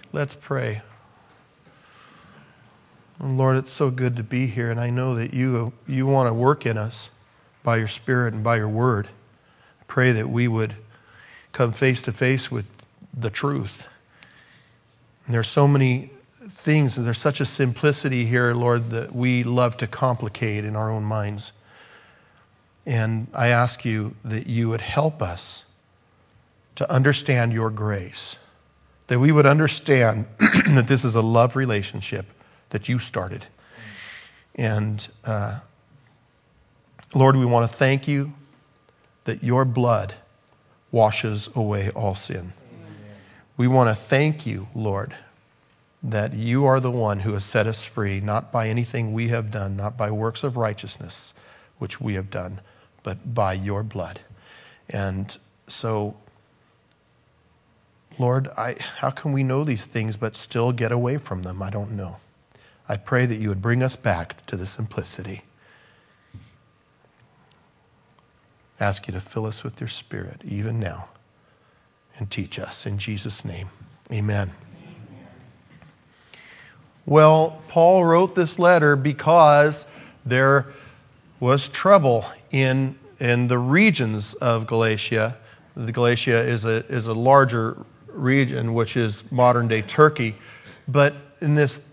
Let's pray. Lord, it's so good to be here, and I know that you want to work in us by your Spirit and by your word. I pray that we would come face to face with the truth. And there's so many things, and there's such a simplicity here, Lord, that we love to complicate in our own minds. And I ask you that you would help us to understand your grace, that we would understand that this is a love relationship that you started. And Lord, we want to thank you that your blood washes away all sin. We want to thank you, Lord, that you are the one who has set us free, not by anything we have done, not by works of righteousness, which we have done, but by your blood. And so, Lord, how can we know these things but still get away from them? I don't know. I pray that you would bring us back to the simplicity. Ask you to fill us with your Spirit even now and teach us. In Jesus' name, amen. Well, Paul wrote this letter because there was trouble in the regions of Galatia. Galatia is a larger region, which is modern-day Turkey. But in this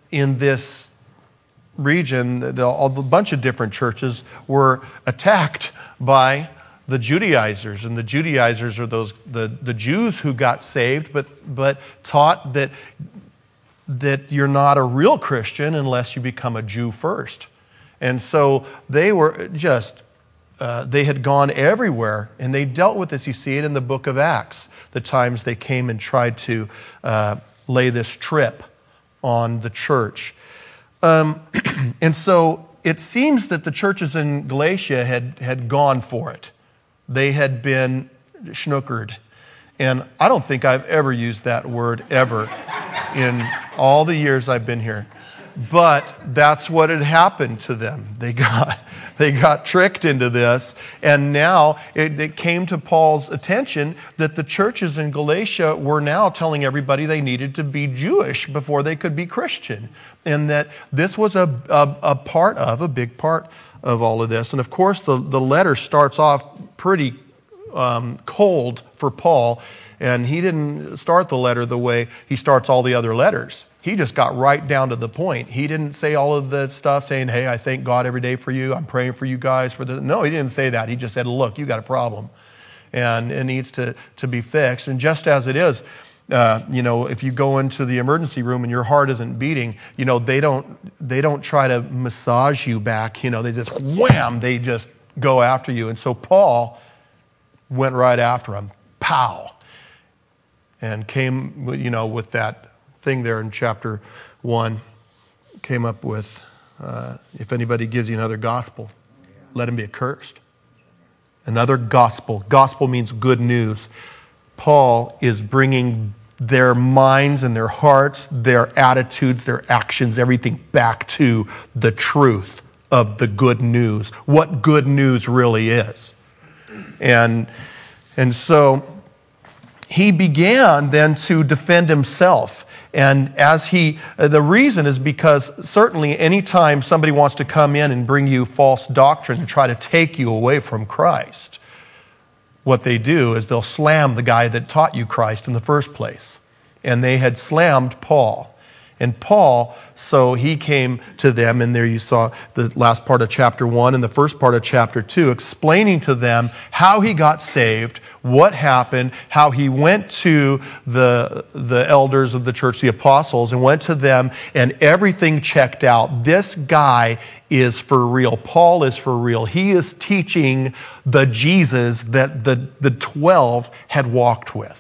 region, a bunch of different churches were attacked by the Judaizers. And the Judaizers are the Jews who got saved, but taught that you're not a real Christian unless you become a Jew first. And so they were they had gone everywhere, and they dealt with this. You see it in the book of Acts, the times they came and tried to lay this trip on the church. And so it seems that the churches in Galatia had gone for it. They had been schnookered. And I don't think I've ever used that word ever in all the years I've been here. But that's what had happened to them. They got tricked into this. And now it came to Paul's attention that the churches in Galatia were now telling everybody they needed to be Jewish before they could be Christian. And that this was a big part of all of this. And of course, the letter starts off pretty cold for Paul. And he didn't start the letter the way he starts all the other letters. He just got right down to the point. He didn't say all of the stuff saying, hey, I thank God every day for you. I'm praying for you guys. No, he didn't say that. He just said, look, you got a problem. And it needs to be fixed. And just as it is, if you go into the emergency room and your heart isn't beating, they don't try to massage you back. They just wham, they just go after you. And so Paul went right after him. Pow. And came, with that thing there in chapter 1, came up with, if anybody gives you another gospel, let him be accursed. Another gospel. Gospel means good news. Paul is bringing their minds and their hearts, their attitudes, their actions, everything back to the truth of the good news, what good news really is. And so he began then to defend himself. And the reason is because certainly anytime somebody wants to come in and bring you false doctrine and try to take you away from Christ, what they do is they'll slam the guy that taught you Christ in the first place. And they had slammed Paul. And Paul, so he came to them, and there you saw the last part of chapter 1 and the first part of chapter 2, explaining to them how he got saved, what happened, how he went to the elders of the church, the apostles, and went to them, and everything checked out. This guy is for real. Paul is for real. He is teaching the Jesus that the 12 had walked with.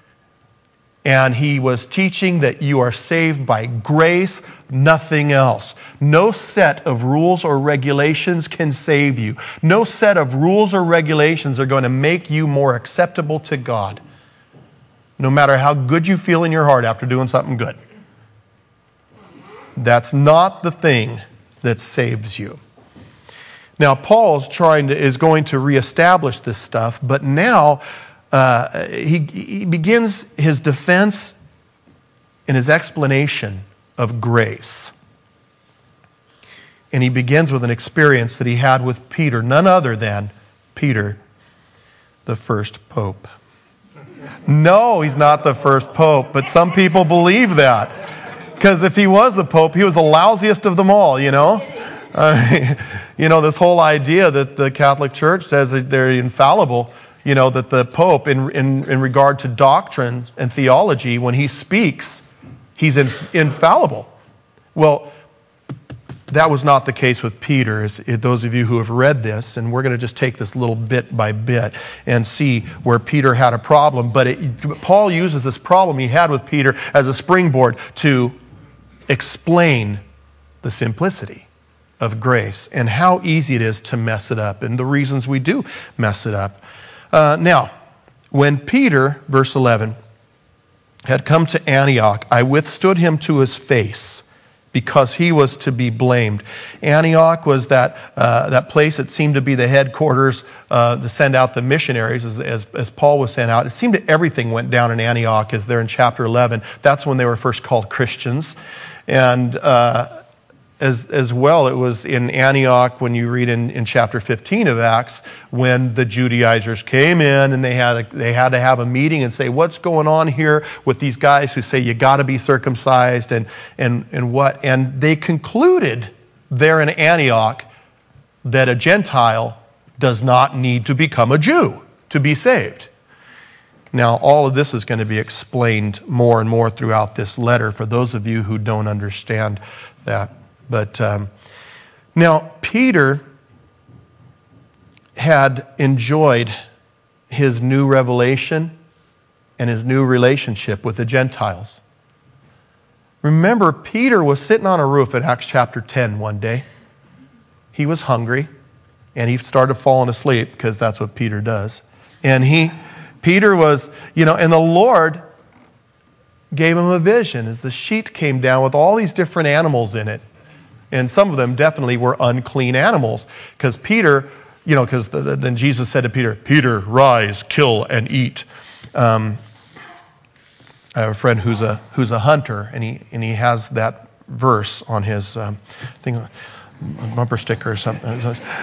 And he was teaching that you are saved by grace, nothing else. No set of rules or regulations can save you. No set of rules or regulations are going to make you more acceptable to God, no matter how good you feel in your heart after doing something good. That's not the thing that saves you. Now, Paul is going to reestablish this stuff, but now he begins his defense in his explanation of grace. And he begins with an experience that he had with Peter, none other than Peter, the first pope. No, he's not the first pope, but some people believe that. Because if he was the pope, he was the lousiest of them all, you know? This whole idea that the Catholic Church says that they're infallible, that the Pope, in regard to doctrine and theology, when he speaks, he's infallible. Well, that was not the case with Peter, as those of you who have read this, and we're going to just take this little bit by bit and see where Peter had a problem. But Paul uses this problem he had with Peter as a springboard to explain the simplicity of grace and how easy it is to mess it up and the reasons we do mess it up. Now, when Peter, verse 11, had come to Antioch, I withstood him to his face because he was to be blamed. Antioch was that place that seemed to be the headquarters to send out the missionaries as Paul was sent out. It seemed that everything went down in Antioch, as they're in chapter 11. That's when they were first called Christians. And as well, it was in Antioch, when you read in chapter 15 of Acts, when the Judaizers came in and they had to have a meeting and say, what's going on here with these guys who say you got to be circumcised and what? And they concluded there in Antioch that a Gentile does not need to become a Jew to be saved. Now, all of this is going to be explained more and more throughout this letter for those of you who don't understand that. But now, Peter had enjoyed his new revelation and his new relationship with the Gentiles. Remember, Peter was sitting on a roof at Acts chapter 10 one day. He was hungry, and he started falling asleep, because that's what Peter does. And Peter was, and the Lord gave him a vision as the sheet came down with all these different animals in it. And some of them definitely were unclean animals. Because Peter, then Jesus said to Peter, Peter, rise, kill, and eat. I have a friend who's a hunter, and he has that verse on his bumper sticker or something.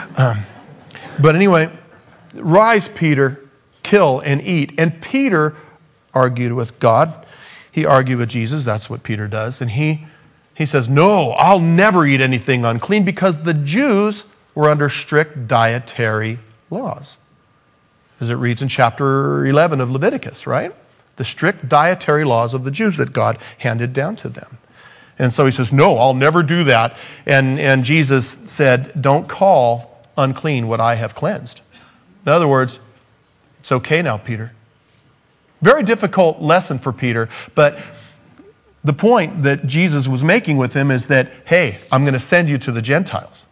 But anyway, rise, Peter, kill, and eat. And Peter argued with God. He argued with Jesus. That's what Peter does. And he says, no, I'll never eat anything unclean, because the Jews were under strict dietary laws. As it reads in chapter 11 of Leviticus, right? The strict dietary laws of the Jews that God handed down to them. And so he says, no, I'll never do that. And Jesus said, don't call unclean what I have cleansed. In other words, it's okay now, Peter. Very difficult lesson for Peter, but the point that Jesus was making with him is that, hey, I'm going to send you to the Gentiles.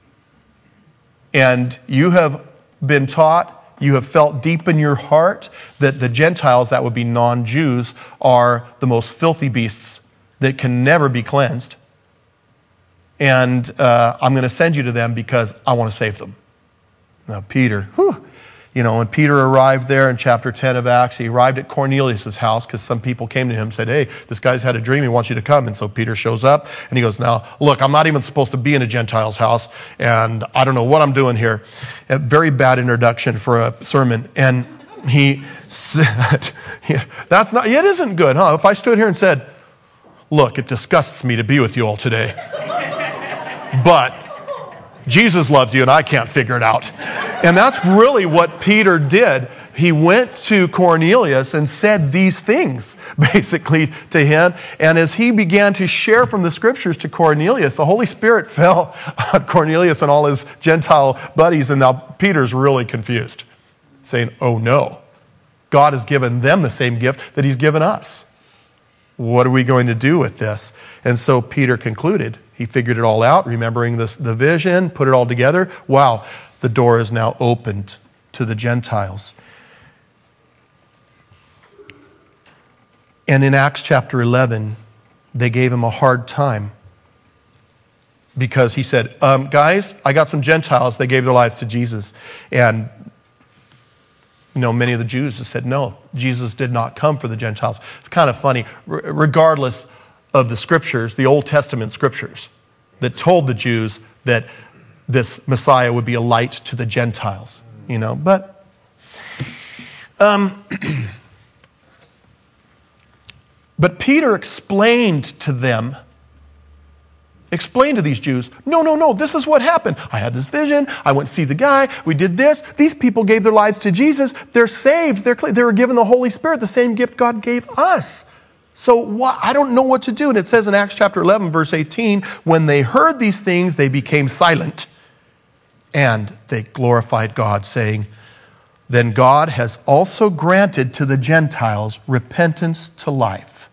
And you have been taught, you have felt deep in your heart that the Gentiles, that would be non-Jews, are the most filthy beasts that can never be cleansed. And I'm going to send you to them because I want to save them. Now, Peter, when Peter arrived there in chapter 10 of Acts, he arrived at Cornelius' house because some people came to him and said, hey, this guy's had a dream, he wants you to come. And so Peter shows up and he goes, now, look, I'm not even supposed to be in a Gentile's house, and I don't know what I'm doing here. A very bad introduction for a sermon. And he said, it isn't good, huh? If I stood here and said, look, it disgusts me to be with you all today, but Jesus loves you and I can't figure it out. And that's really what Peter did. He went to Cornelius and said these things, basically, to him. And as he began to share from the scriptures to Cornelius, the Holy Spirit fell on Cornelius and all his Gentile buddies. And now Peter's really confused, saying, oh no, God has given them the same gift that he's given us. What are we going to do with this? And so Peter concluded. He figured it all out, remembering the vision, put it all together. Wow, the door is now opened to the Gentiles. And in Acts chapter 11, they gave him a hard time because he said, guys, I got some Gentiles. They gave their lives to Jesus. And many of the Jews have said, no, Jesus did not come for the Gentiles. It's kind of funny. Regardless of the scriptures, the Old Testament scriptures, that told the Jews that this Messiah would be a light to the Gentiles, But Peter explained to these Jews, no, this is what happened. I had this vision. I went to see the guy. We did this. These people gave their lives to Jesus. They're saved. They were given the Holy Spirit, the same gift God gave us. So I don't know what to do. And it says in Acts chapter 11, verse 18, when they heard these things, they became silent. And they glorified God, saying, then God has also granted to the Gentiles repentance to life.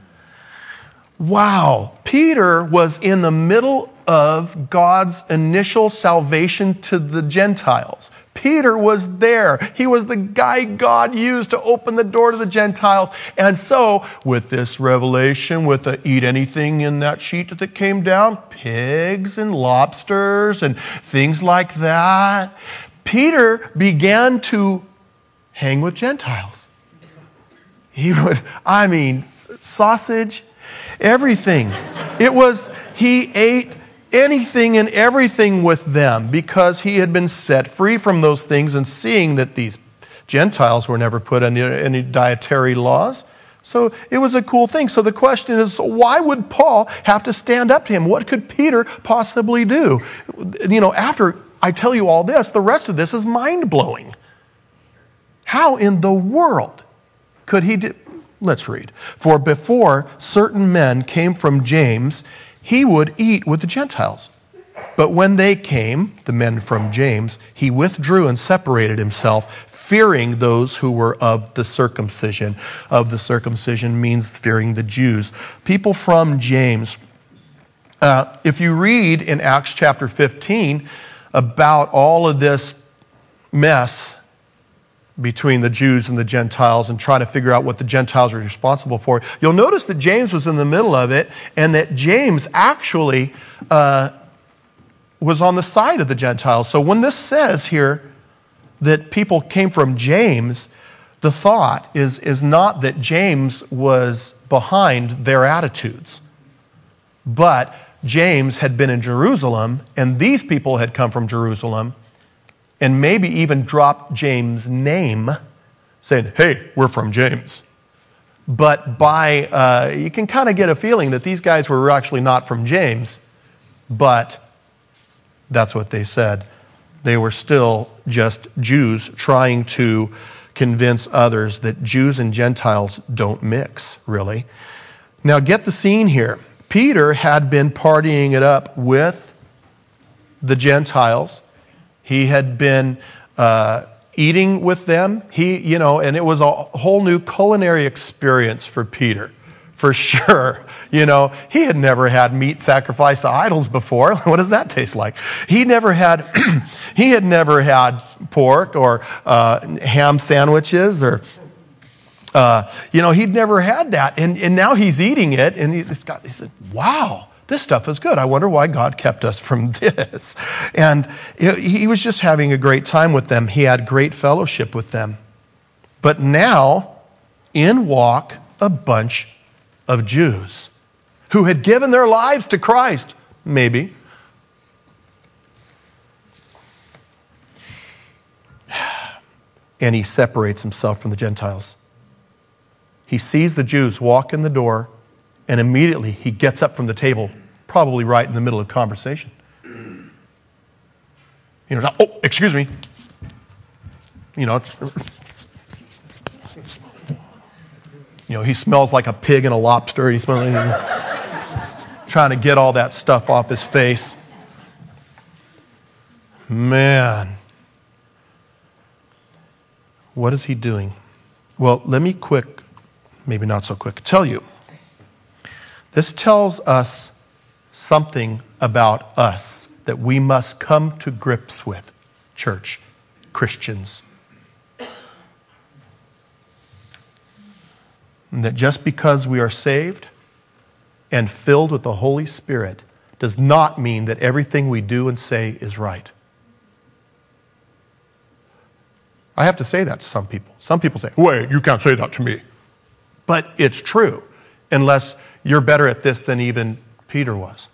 Wow. Peter was in the middle of God's initial salvation to the Gentiles. Peter was there. He was the guy God used to open the door to the Gentiles. And so, with this revelation, with the eat anything in that sheet that came down, pigs and lobsters and things like that, Peter began to hang with Gentiles. Sausage, everything. He ate anything and everything with them because he had been set free from those things and seeing that these Gentiles were never put under any dietary laws. So it was a cool thing. So the question is, why would Paul have to stand up to him? What could Peter possibly do? After I tell you all this, the rest of this is mind-blowing. How in the world could he do? Let's read. For before certain men came from James, he would eat with the Gentiles. But when they came, the men from James, he withdrew and separated himself, fearing those who were of the circumcision. Of the circumcision means fearing the Jews. People from James. If you read in Acts chapter 15 about all of this mess between the Jews and the Gentiles and trying to figure out what the Gentiles are responsible for, you'll notice that James was in the middle of it and that James actually was on the side of the Gentiles. So when this says here that people came from James, the thought is not that James was behind their attitudes, but James had been in Jerusalem and these people had come from Jerusalem and maybe even dropped James' name, saying, hey, we're from James. But you can kind of get a feeling that these guys were actually not from James, but that's what they said. They were still just Jews trying to convince others that Jews and Gentiles don't mix, really. Now get the scene here. Peter had been partying it up with the Gentiles. He had been eating with them. And it was a whole new culinary experience for Peter, for sure. He had never had meat sacrificed to idols before. What does that taste like? He had never had pork or ham sandwiches or he'd never had that. And now he's eating it and he said, wow. This stuff is good. I wonder why God kept us from this. And he was just having a great time with them. He had great fellowship with them. But now, in walk a bunch of Jews who had given their lives to Christ, maybe. And he separates himself from the Gentiles. He sees the Jews walk in the door, and immediately he gets up from the table, probably right in the middle of conversation. Oh, excuse me. He smells like a pig and a lobster. He smells trying to get all that stuff off his face. Man. What is he doing? Well, let me maybe not so quick, tell you. This tells us something about us that we must come to grips with, church, Christians. And that just because we are saved and filled with the Holy Spirit does not mean that everything we do and say is right. I have to say that to some people. Some people say, wait, you can't say that to me. But it's true, unless you're better at this than even Peter was.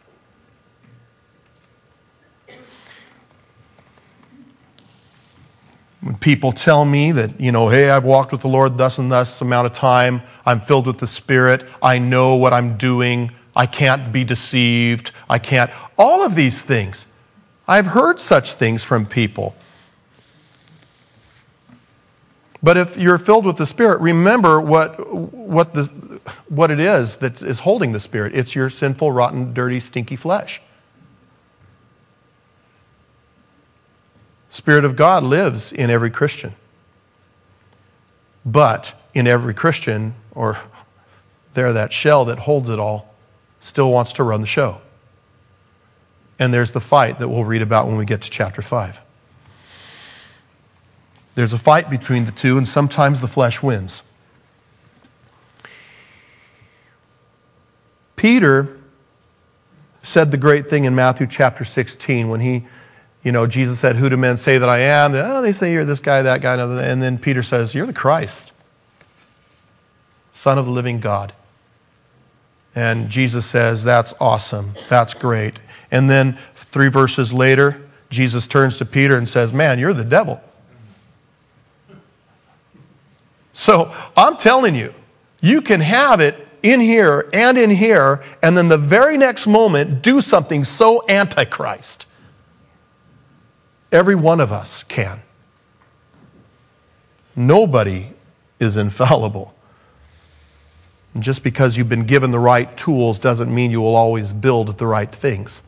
When people tell me that, hey, I've walked with the Lord thus and thus amount of time, I'm filled with the Spirit, I know what I'm doing, I can't be deceived, all of these things. I've heard such things from people. But if you're filled with the Spirit, remember what it is that is holding the Spirit. It's your sinful, rotten, dirty, stinky flesh. Spirit of God lives in every Christian. But in every Christian, or that shell that holds it all, still wants to run the show. And there's the fight that we'll read about when we get to chapter 5. There's a fight between the two, and sometimes the flesh wins. Peter said the great thing in Matthew chapter 16 when Jesus said, "Who do men say that I am?" "Oh, they say you're this guy, that guy." And then Peter says, "You're the Christ, Son of the living God." And Jesus says, "That's awesome. That's great." And then 3 verses later, Jesus turns to Peter and says, "Man, you're the devil." So I'm telling you, you can have it in here, and then the very next moment do something so antichrist. Every one of us can. Nobody is infallible. And just because you've been given the right tools doesn't mean you will always build the right things.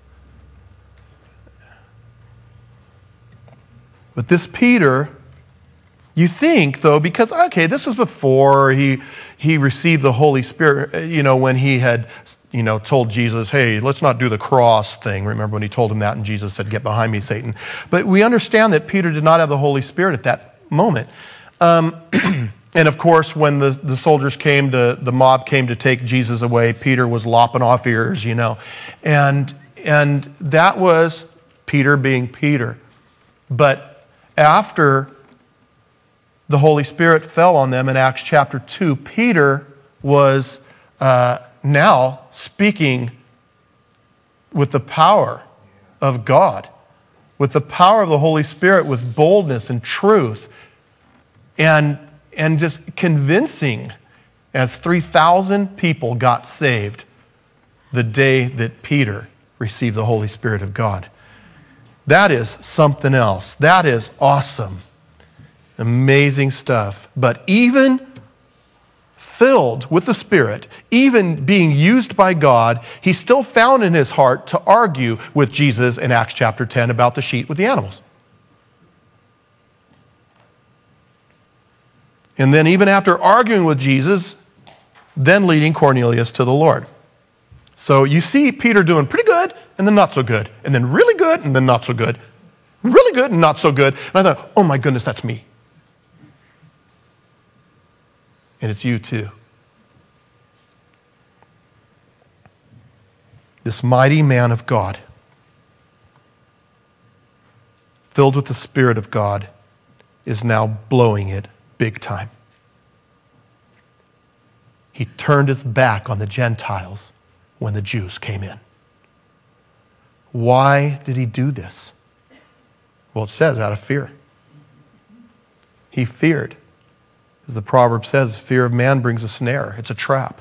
But this Peter, you think, though, because, okay, this is before he received the Holy Spirit, when he had, told Jesus, "Hey, let's not do the cross thing." Remember when he told him that, and Jesus said, "Get behind me, Satan." But we understand that Peter did not have the Holy Spirit at that moment. And of course, when the soldiers the mob came to take Jesus away, Peter was lopping off ears, And that was Peter being Peter. But after the Holy Spirit fell on them in Acts chapter 2, Peter was now speaking with the power of God, with the power of the Holy Spirit, with boldness and truth, and just convincing, as 3,000 people got saved the day that Peter received the Holy Spirit of God. That is something else. That is awesome. Amazing stuff. But even filled with the Spirit, even being used by God, he still found in his heart to argue with Jesus in Acts chapter 10 about the sheep with the animals. And then even after arguing with Jesus, then leading Cornelius to the Lord. So you see Peter doing pretty good and then not so good, and then really good and then not so good, really good and not so good. And I thought, oh my goodness, that's me. And it's you too. This mighty man of God, filled with the Spirit of God, is now blowing it big time. He turned his back on the Gentiles when the Jews came in. Why did he do this? Well, it says out of fear. He feared. As the proverb says, fear of man brings a snare. It's a trap.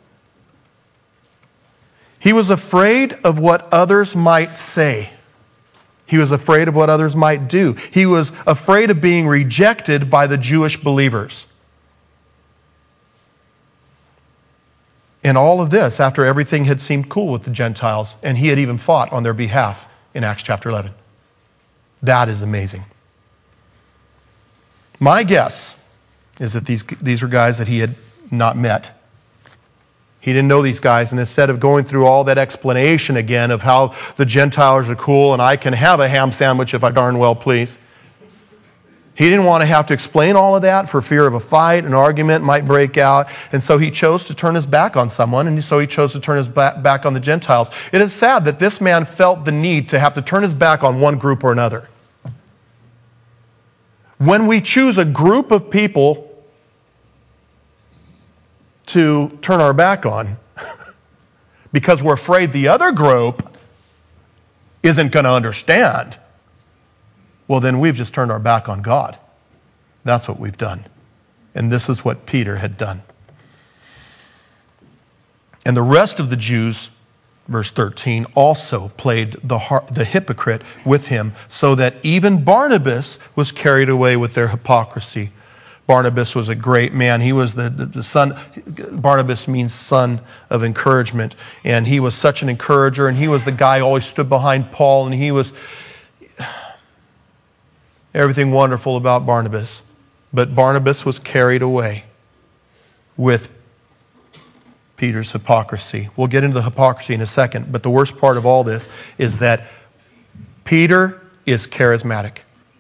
He was afraid of what others might say. He was afraid of what others might do. He was afraid of being rejected by the Jewish believers. And all of this after everything had seemed cool with the Gentiles, and he had even fought on their behalf in Acts chapter 11. That is amazing. My guess is that these were guys that he had not met. He didn't know these guys, and instead of going through all that explanation again of how the Gentiles are cool and I can have a ham sandwich if I darn well please, he didn't want to have to explain all of that for fear of a fight, an argument might break out, and so he chose to turn his back on someone, and so he chose to turn his back on the Gentiles. It is sad that this man felt the need to have to turn his back on one group or another. When we choose a group of people to turn our back on, because we're afraid the other group isn't going to understand, well, then we've just turned our back on God. That's what we've done. And this is what Peter had done. And the rest of the Jews, verse 13, also played the hypocrite with him, so that even Barnabas was carried away with their hypocrisy. Barnabas was a great man. He was the son. Barnabas means son of encouragement. And he was such an encourager, and he was the guy who always stood behind Paul, and he was everything wonderful about Barnabas. But Barnabas was carried away with Peter's hypocrisy. We'll get into the hypocrisy in a second, but the worst part of all this is that Peter is charismatic.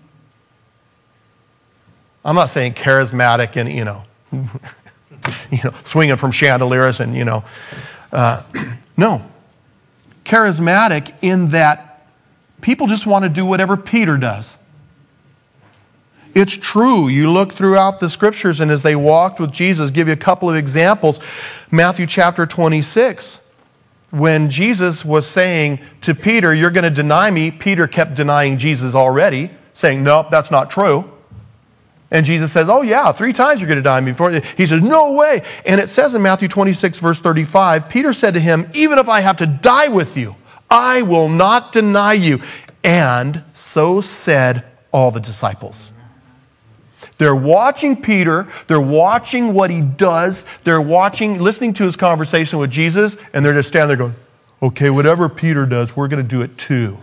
I'm not saying charismatic and, swinging from chandeliers and, no. Charismatic in that people just want to do whatever Peter does. It's true. You look throughout the scriptures, and as they walked with Jesus, give you a couple of examples. Matthew chapter 26, when Jesus was saying to Peter, you're going to deny me, Peter kept denying Jesus already, saying, nope, that's not true. And Jesus says, oh yeah, 3 times you're going to deny me before. He says, no way. And it says in Matthew 26, verse 35, Peter said to him, even if I have to die with you, I will not deny you. And so said all the disciples. They're watching Peter. They're watching what he does. They're listening to his conversation with Jesus, and they're just standing there going, okay, whatever Peter does, we're going to do it too.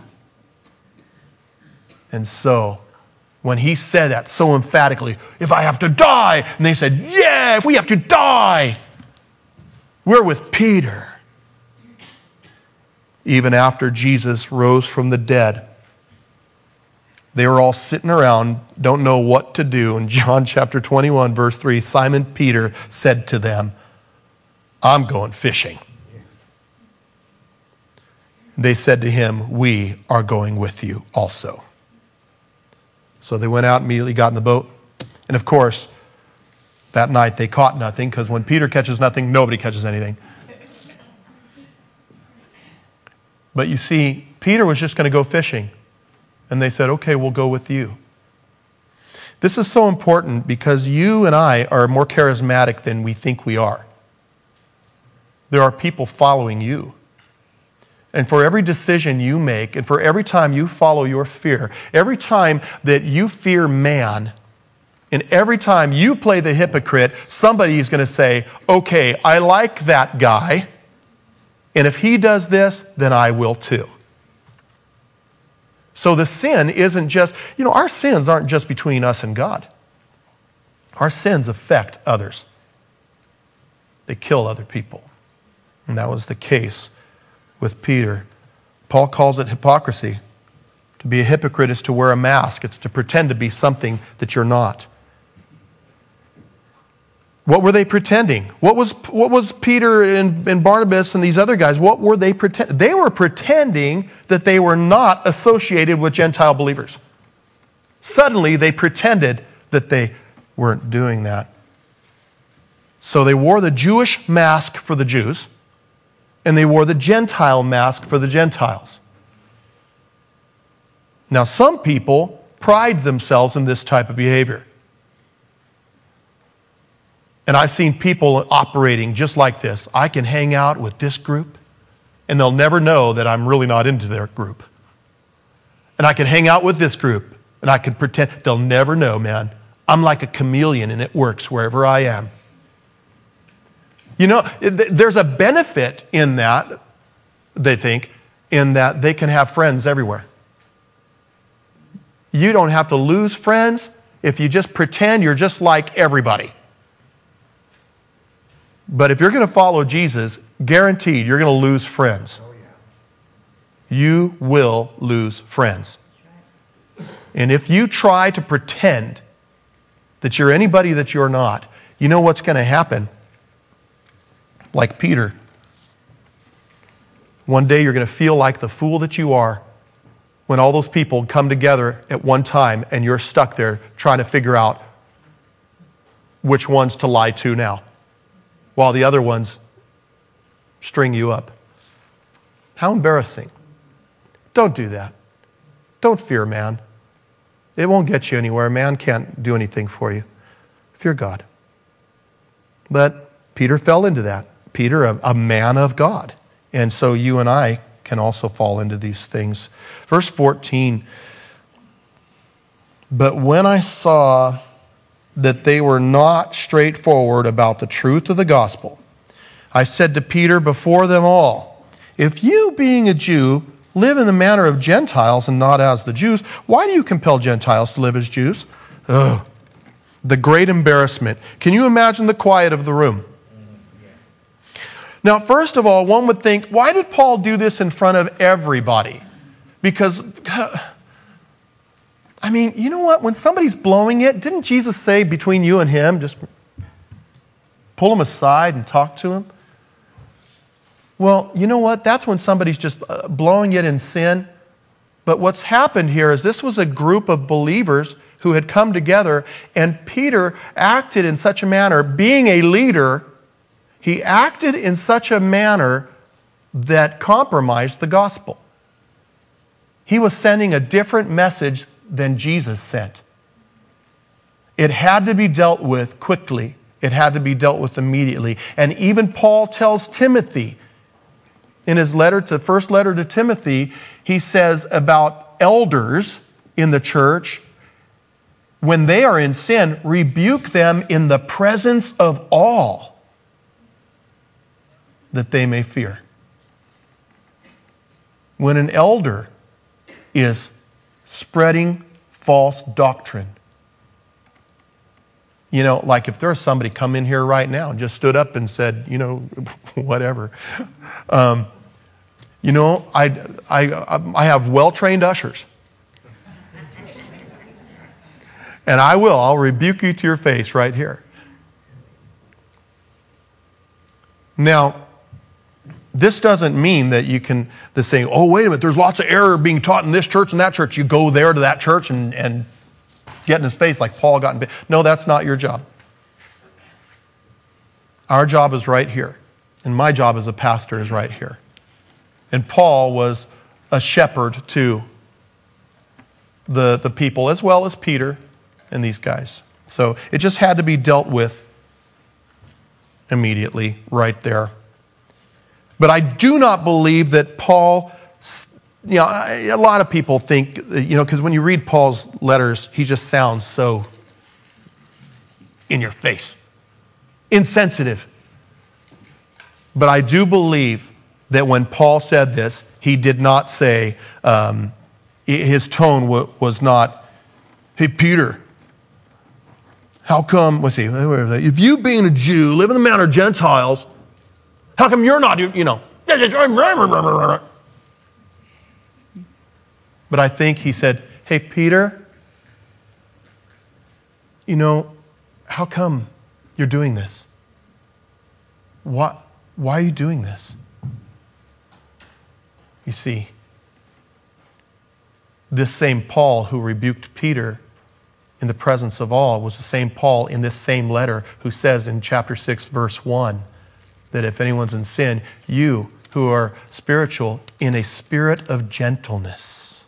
And so, when he said that so emphatically, if I have to die, and they said, yeah, if we have to die, we're with Peter. Even after Jesus rose from the dead, they were all sitting around, don't know what to do. In John chapter 21, verse 3, Simon Peter said to them, I'm going fishing. They said to him, we are going with you also. So they went out and immediately got in the boat. And of course, that night they caught nothing, because when Peter catches nothing, nobody catches anything. But you see, Peter was just going to go fishing. And they said, okay, we'll go with you. This is so important because you and I are more charismatic than we think we are. There are people following you. And for every decision you make, and for every time you follow your fear, every time that you fear man, and every time you play the hypocrite, somebody is going to say, okay, I like that guy, and if he does this, then I will too. So the sin isn't just, our sins aren't just between us and God. Our sins affect others. They kill other people. And that was the case with Peter. Paul calls it hypocrisy. To be a hypocrite is to wear a mask. It's to pretend to be something that you're not. What were they pretending? What was Peter and Barnabas and these other guys, what were they pretending? They were pretending that they were not associated with Gentile believers. Suddenly, they pretended that they weren't doing that. So they wore the Jewish mask for the Jews, and they wore the Gentile mask for the Gentiles. Now, some people pride themselves in this type of behavior. And I've seen people operating just like this. I can hang out with this group, and they'll never know that I'm really not into their group. And I can hang out with this group, and I can pretend. They'll never know, man. I'm like a chameleon, and it works wherever I am. There's a benefit in that, they think, in that they can have friends everywhere. You don't have to lose friends if you just pretend you're just like everybody. But if you're going to follow Jesus, guaranteed you're going to lose friends. You will lose friends. And if you try to pretend that you're anybody that you're not, you know what's going to happen? Like Peter. One day you're going to feel like the fool that you are when all those people come together at one time and you're stuck there trying to figure out which ones to lie to now, while the other ones string you up. How embarrassing. Don't do that. Don't fear man. It won't get you anywhere. Man can't do anything for you. Fear God. But Peter fell into that. Peter, a man of God. And so you and I can also fall into these things. Verse 14. But when I saw that they were not straightforward about the truth of the gospel, I said to Peter before them all, if you, being a Jew, live in the manner of Gentiles and not as the Jews, why do you compel Gentiles to live as Jews? Ugh. The great embarrassment. Can you imagine the quiet of the room? Now, first of all, one would think, why did Paul do this in front of everybody? Because, I mean, you know what? When somebody's blowing it, didn't Jesus say between you and him, just pull him aside and talk to him? Well, you know what? That's when somebody's just blowing it in sin. But what's happened here is this was a group of believers who had come together, and Peter acted in such a manner, being a leader, he acted in such a manner that compromised the gospel. He was sending a different message than Jesus sent. It had to be dealt with quickly. It had to be dealt with immediately. And even Paul tells Timothy, in his first letter to Timothy, he says about elders in the church, when they are in sin, rebuke them in the presence of all, that they may fear. When an elder is spreading false doctrine, you know, like if there's somebody come in here right now and just stood up and said, you know, whatever. You know, I have well-trained ushers. And I'll rebuke you to your face right here. Now, this doesn't mean that you can, saying, oh, wait a minute, there's lots of error being taught in this church and that church. You go there to that church and get in his face like Paul got in. No, that's not your job. Our job is right here. And my job as a pastor is right here. And Paul was a shepherd to the people, as well as Peter and these guys. So it just had to be dealt with immediately right there. But I do not believe that Paul, you know, a lot of people think, you know, because when you read Paul's letters, he just sounds so in your face, insensitive. But I do believe that when Paul said this, he did not say, his tone was not, hey, Peter, how come, let's see, if you being a Jew, live in the manner of Gentiles, how come you're not, you know? But I think he said, hey, Peter, you know, how come you're doing this? Why are you doing this? You see, this same Paul who rebuked Peter in the presence of all was the same Paul in this same letter who says in chapter 6, verse 1, that if anyone's in sin, you who are spiritual, in a spirit of gentleness,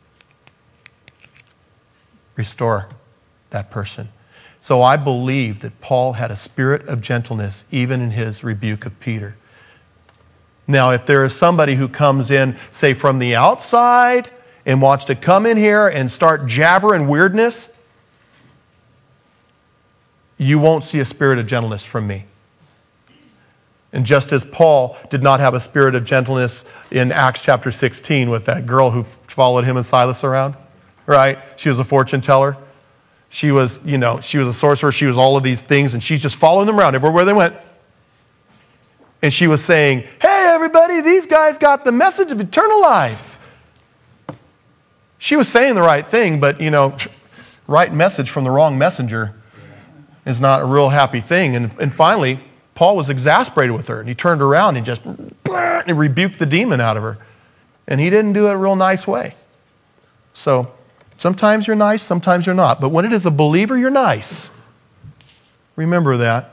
restore that person. So I believe that Paul had a spirit of gentleness even in his rebuke of Peter. Now, if there is somebody who comes in, say, from the outside and wants to come in here and start jabbering weirdness, you won't see a spirit of gentleness from me. And just as Paul did not have a spirit of gentleness in Acts chapter 16 with that girl who followed him and Silas around, right? She was a fortune teller. She was, you know, she was a sorcerer. She was all of these things, and she's just following them around everywhere they went. And she was saying, hey, everybody, these guys got the message of eternal life. She was saying the right thing, but, you know, right message from the wrong messenger is not a real happy thing. And finally, Paul was exasperated with her, and he turned around and just and rebuked the demon out of her. And he didn't do it a real nice way. So sometimes you're nice, sometimes you're not. But when it is a believer, you're nice. Remember that.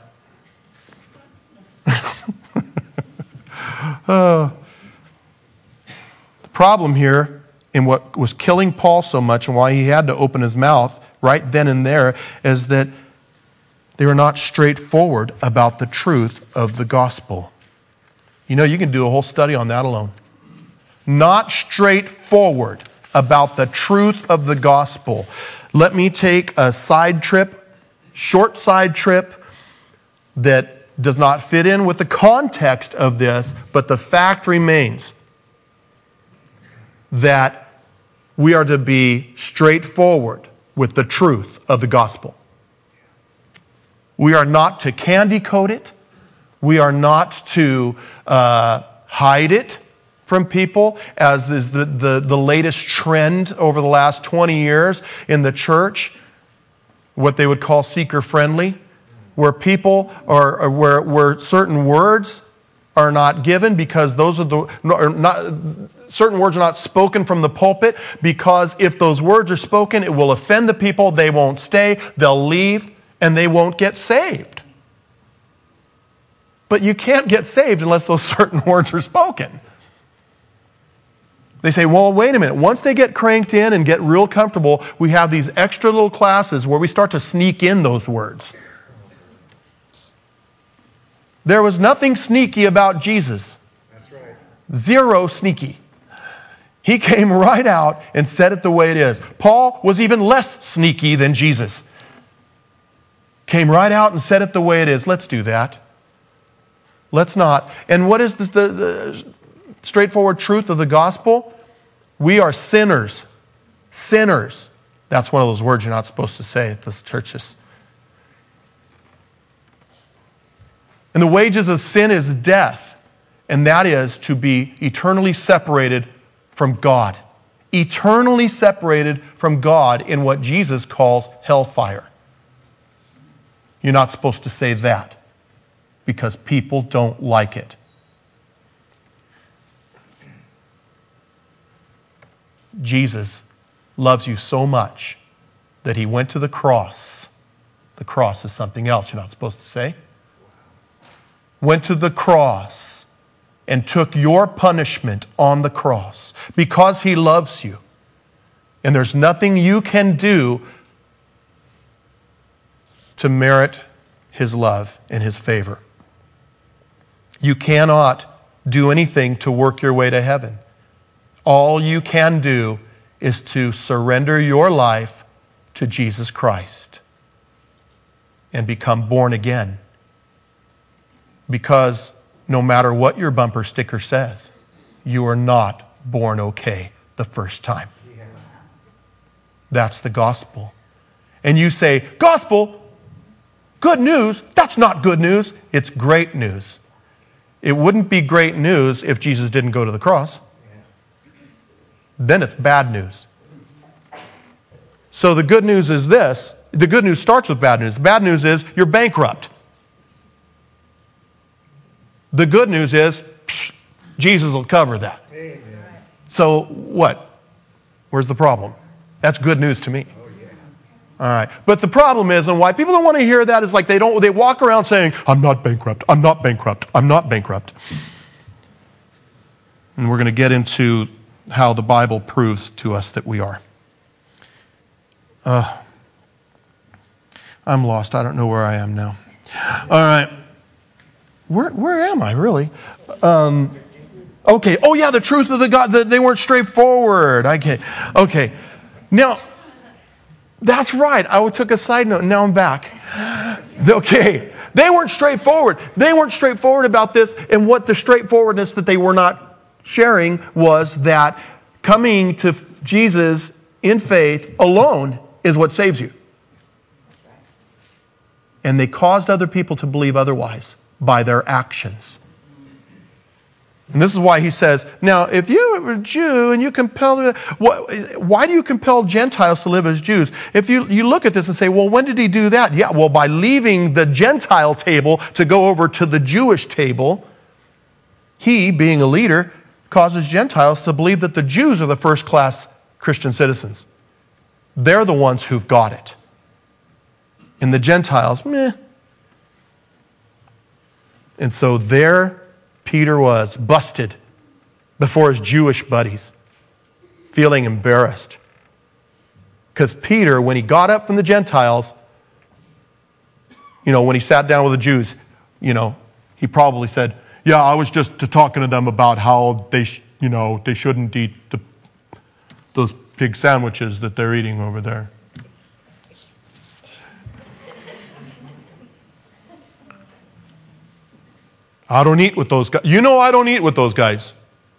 problem here in what was killing Paul so much and why he had to open his mouth right then and there is that they were not straightforward about the truth of the gospel. You know, you can do a whole study on that alone. Not straightforward about the truth of the gospel. Let me take a side trip, short side trip that does not fit in with the context of this, but the fact remains that we are to be straightforward with the truth of the gospel. We are not to candy coat it. We are not to hide it from people, as is the latest trend over the last 20 years in the church, what they would call seeker-friendly, where people are, where certain words are not given because those are certain words are not spoken from the pulpit, because if those words are spoken, it will offend the people. They won't stay. They'll leave, and they won't get saved. But you can't get saved unless those certain words are spoken. They say, well, wait a minute. Once they get cranked in and get real comfortable, we have these extra little classes where we start to sneak in those words. There was nothing sneaky about Jesus. That's right. Zero sneaky. He came right out and said it the way it is. Paul was even less sneaky than Jesus. Came right out and said it the way it is. Let's do that. Let's not. And what is the straightforward truth of the gospel? We are sinners. Sinners. That's one of those words you're not supposed to say at those churches. And the wages of sin is death. And that is to be eternally separated from God. Eternally separated from God in what Jesus calls hellfire. You're not supposed to say that because people don't like it. Jesus loves you so much that he went to the cross. The cross is something else you're not supposed to say. Went to the cross and took your punishment on the cross because he loves you. And there's nothing you can do to merit his love and his favor. You cannot do anything to work your way to heaven. All you can do is to surrender your life to Jesus Christ and become born again. Because no matter what your bumper sticker says, you are not born okay the first time. That's the gospel. And you say, gospel, good news. That's not good news. It's great news. It wouldn't be great news if Jesus didn't go to the cross. Then it's bad news. So the good news is this. The good news starts with bad news. The bad news is you're bankrupt. The good news is Jesus will cover that. Amen. So what? Where's the problem? That's good news to me. All right. But the problem is, and why people don't want to hear that, is like they walk around saying, I'm not bankrupt, I'm not bankrupt, I'm not bankrupt. And we're going to get into how the Bible proves to us that we are. I'm lost. I don't know where I am now. All right. Where am I, really? Okay. Oh, yeah, the truth of the God. They weren't straightforward. Okay. Now, that's right. I took a side note, and now I'm back. Okay. They weren't straightforward. They weren't straightforward about this, and what the straightforwardness that they were not sharing was that coming to Jesus in faith alone is what saves you. And they caused other people to believe otherwise by their actions. And this is why he says, now, if you were a Jew and you compel, why do you compel Gentiles to live as Jews? If you look at this and say, well, when did he do that? Yeah, well, by leaving the Gentile table to go over to the Jewish table, he, being a leader, causes Gentiles to believe that the Jews are the first-class Christian citizens. They're the ones who've got it. And the Gentiles, meh. And so there Peter was, busted before his Jewish buddies. feeling embarrassed. Because Peter, when he got up from the Gentiles, when he sat down with the Jews, he probably said, yeah, I was just talking to them about how they shouldn't eat those pig sandwiches that they're eating over there. I don't eat with those guys. I don't eat with those guys.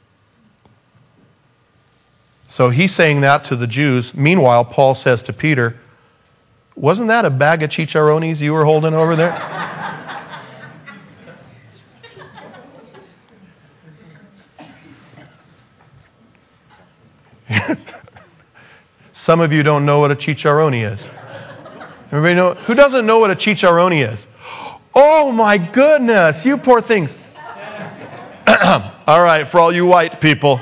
So he's saying that to the Jews. Meanwhile, Paul says to Peter, wasn't that a bag of chicharrones you were holding over there? Some of you don't know what a chicharrone is. Everybody know? Who doesn't know what a chicharrone is? Oh my goodness, you poor things. All right, for all you white people.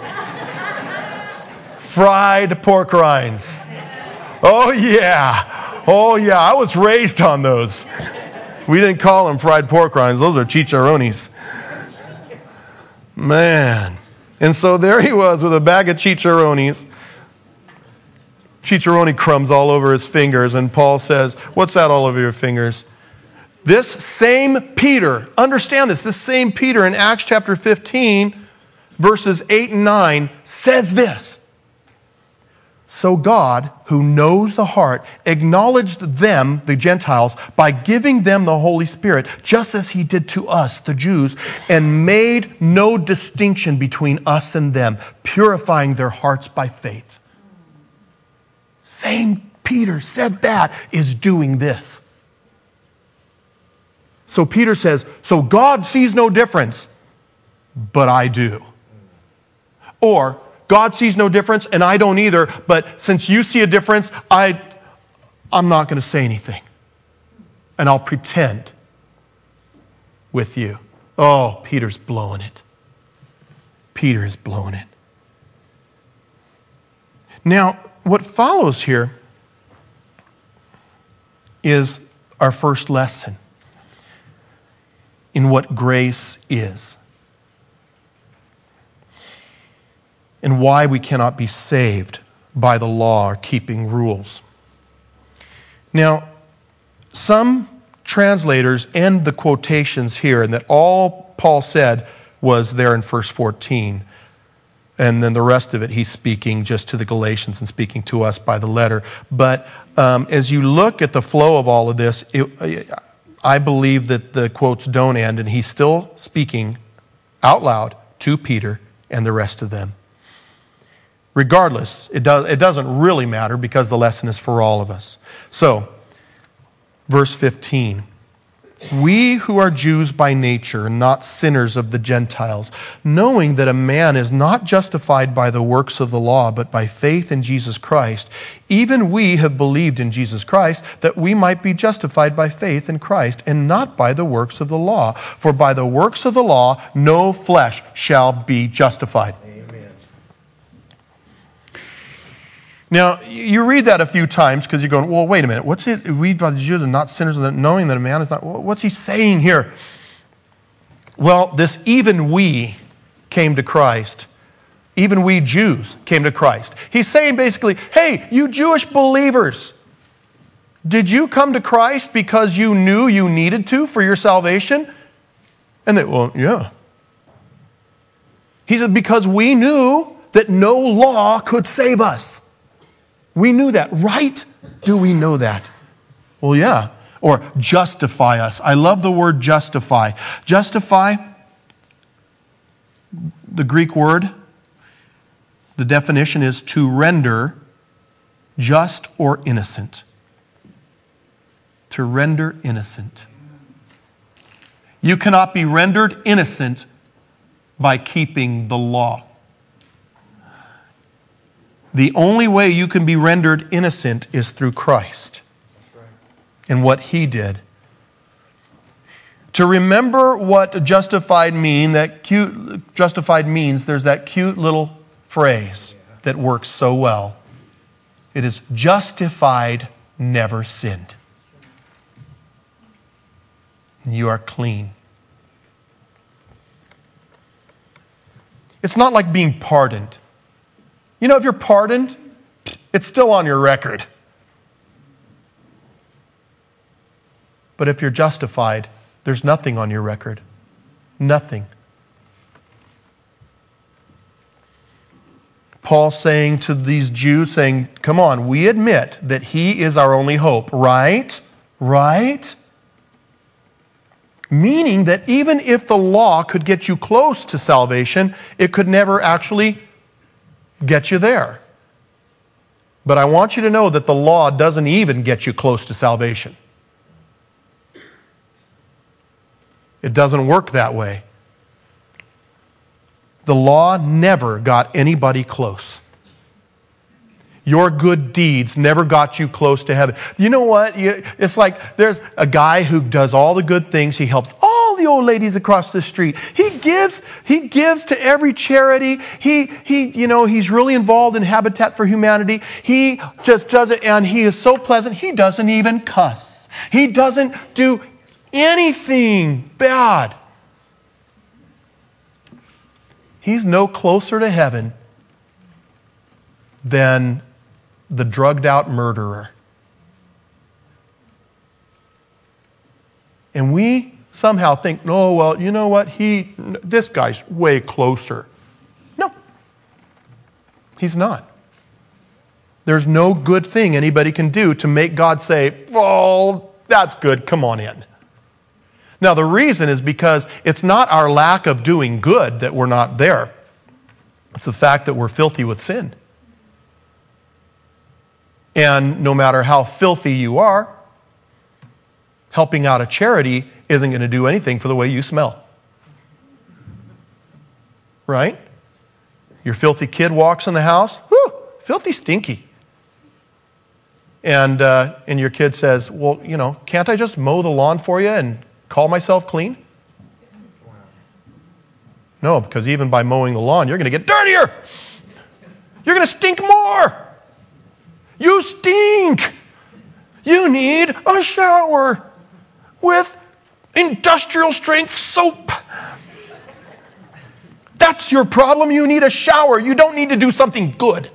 Fried pork rinds. Oh yeah, I was raised on those. We didn't call them fried pork rinds, those are chicharrones. Man. And so there he was with a bag of chicharrones. Chicharrone crumbs all over his fingers, and Paul says, what's that all over your fingers? This same Peter, understand this same Peter in Acts chapter 15, verses 8 and 9, says this. So God, who knows the heart, acknowledged them, the Gentiles, by giving them the Holy Spirit, just as he did to us, the Jews, and made no distinction between us and them, purifying their hearts by faith. Same Peter said that is doing this. So Peter says, so God sees no difference, but I do. Or, God sees no difference and I don't either, but since you see a difference, I'm not going to say anything. And I'll pretend with you. Oh, Peter's blowing it. Peter is blowing it. Now, what follows here is our first lesson in what grace is and why we cannot be saved by the law or keeping rules. Now, some translators end the quotations here, and that all Paul said was there in verse 14. And then the rest of it, he's speaking just to the Galatians and speaking to us by the letter. But as you look at the flow of all of this, I believe that the quotes don't end, and he's still speaking out loud to Peter and the rest of them. Regardless, it doesn't really matter because the lesson is for all of us. So, verse 15. We who are Jews by nature, not sinners of the Gentiles, knowing that a man is not justified by the works of the law, but by faith in Jesus Christ, even we have believed in Jesus Christ, that we might be justified by faith in Christ, and not by the works of the law. For by the works of the law, no flesh shall be justified. Now, you read that a few times because you're going, well, wait a minute. What's it? Read by the Jews and not sinners, knowing that a man is not. What's he saying here? Well, this even we came to Christ. Even we Jews came to Christ. He's saying basically, hey, you Jewish believers, did you come to Christ because you knew you needed to for your salvation? And they, well, yeah. He said, because we knew that no law could save us. We knew that, right? Do we know that? Well, yeah. Or justify us. I love the word justify. Justify, the Greek word, the definition is to render just or innocent. To render innocent. You cannot be rendered innocent by keeping the law. The only way you can be rendered innocent is through Christ and what He did. To remember what justified means, there's that cute little phrase that works so well. It is justified, never sinned. You are clean. It's not like being pardoned. You know, if you're pardoned, it's still on your record. But if you're justified, there's nothing on your record. Nothing. Paul saying to these Jews, saying, come on, we admit that he is our only hope, right? Right? Meaning that even if the law could get you close to salvation, it could never actually get you there. But I want you to know that the law doesn't even get you close to salvation. It doesn't work that way. The law never got anybody close. Your good deeds never got you close to heaven. You know what? It's like there's a guy who does all the good things. He helps all the old ladies across the street. He gives to every charity. He's really involved in Habitat for Humanity. He just does it, and he is so pleasant. He doesn't even cuss. He doesn't do anything bad. He's no closer to heaven than the drugged out murderer. And we somehow think, oh, well, you know what? This guy's way closer. No, he's not. There's no good thing anybody can do to make God say, oh, that's good, come on in. Now, the reason is because it's not our lack of doing good that we're not there. It's the fact that we're filthy with sin. And no matter how filthy you are, helping out a charity isn't going to do anything for the way you smell. Right? Your filthy kid walks in the house, whew, filthy stinky. And your kid says, well, can't I just mow the lawn for you and call myself clean? No, because even by mowing the lawn, you're going to get dirtier. You're going to stink more. You stink. You need a shower with industrial strength soap. That's your problem. You need a shower. You don't need to do something good.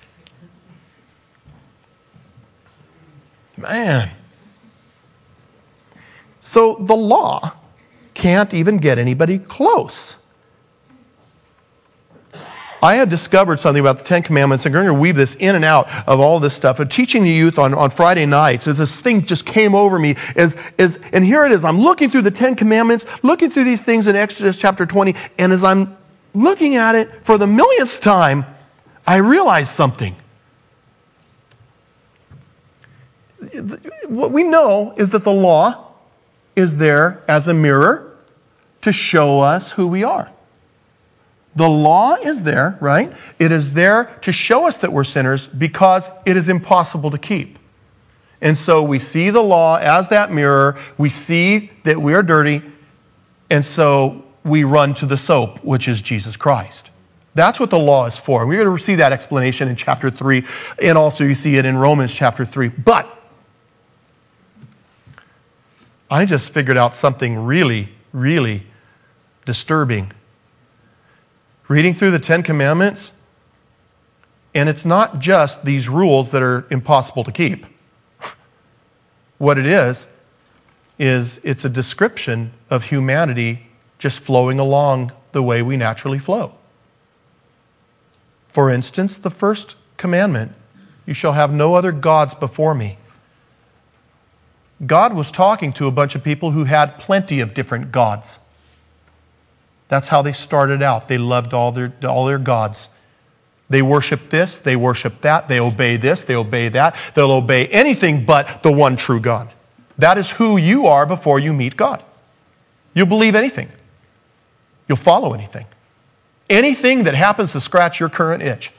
Man. So the law can't even get anybody close. I had discovered something about the Ten Commandments, and I'm going to weave this in and out of all this stuff. I'm teaching the youth on Friday nights. This thing just came over me. And here it is. I'm looking through the Ten Commandments, looking through these things in Exodus chapter 20, and as I'm looking at it for the millionth time, I realized something. What we know is that the law is there as a mirror to show us who we are. The law is there, right? It is there to show us that we're sinners because it is impossible to keep. And so we see the law as that mirror. We see that we are dirty. And so we run to the soap, which is Jesus Christ. That's what the law is for. We're going to see that explanation in chapter 3. And also you see it in Romans chapter 3. But I just figured out something really, really disturbing. Reading through the Ten Commandments, and it's not just these rules that are impossible to keep. What it is it's a description of humanity just flowing along the way we naturally flow. For instance, the first commandment, you shall have no other gods before me. God was talking to a bunch of people who had plenty of different gods. That's how they started out. They loved all their gods. They worship this, they worship that, they obey this, they obey that. They'll obey anything but the one true God. That is who you are before you meet God. You'll believe anything. You'll follow anything. Anything that happens to scratch your current itch.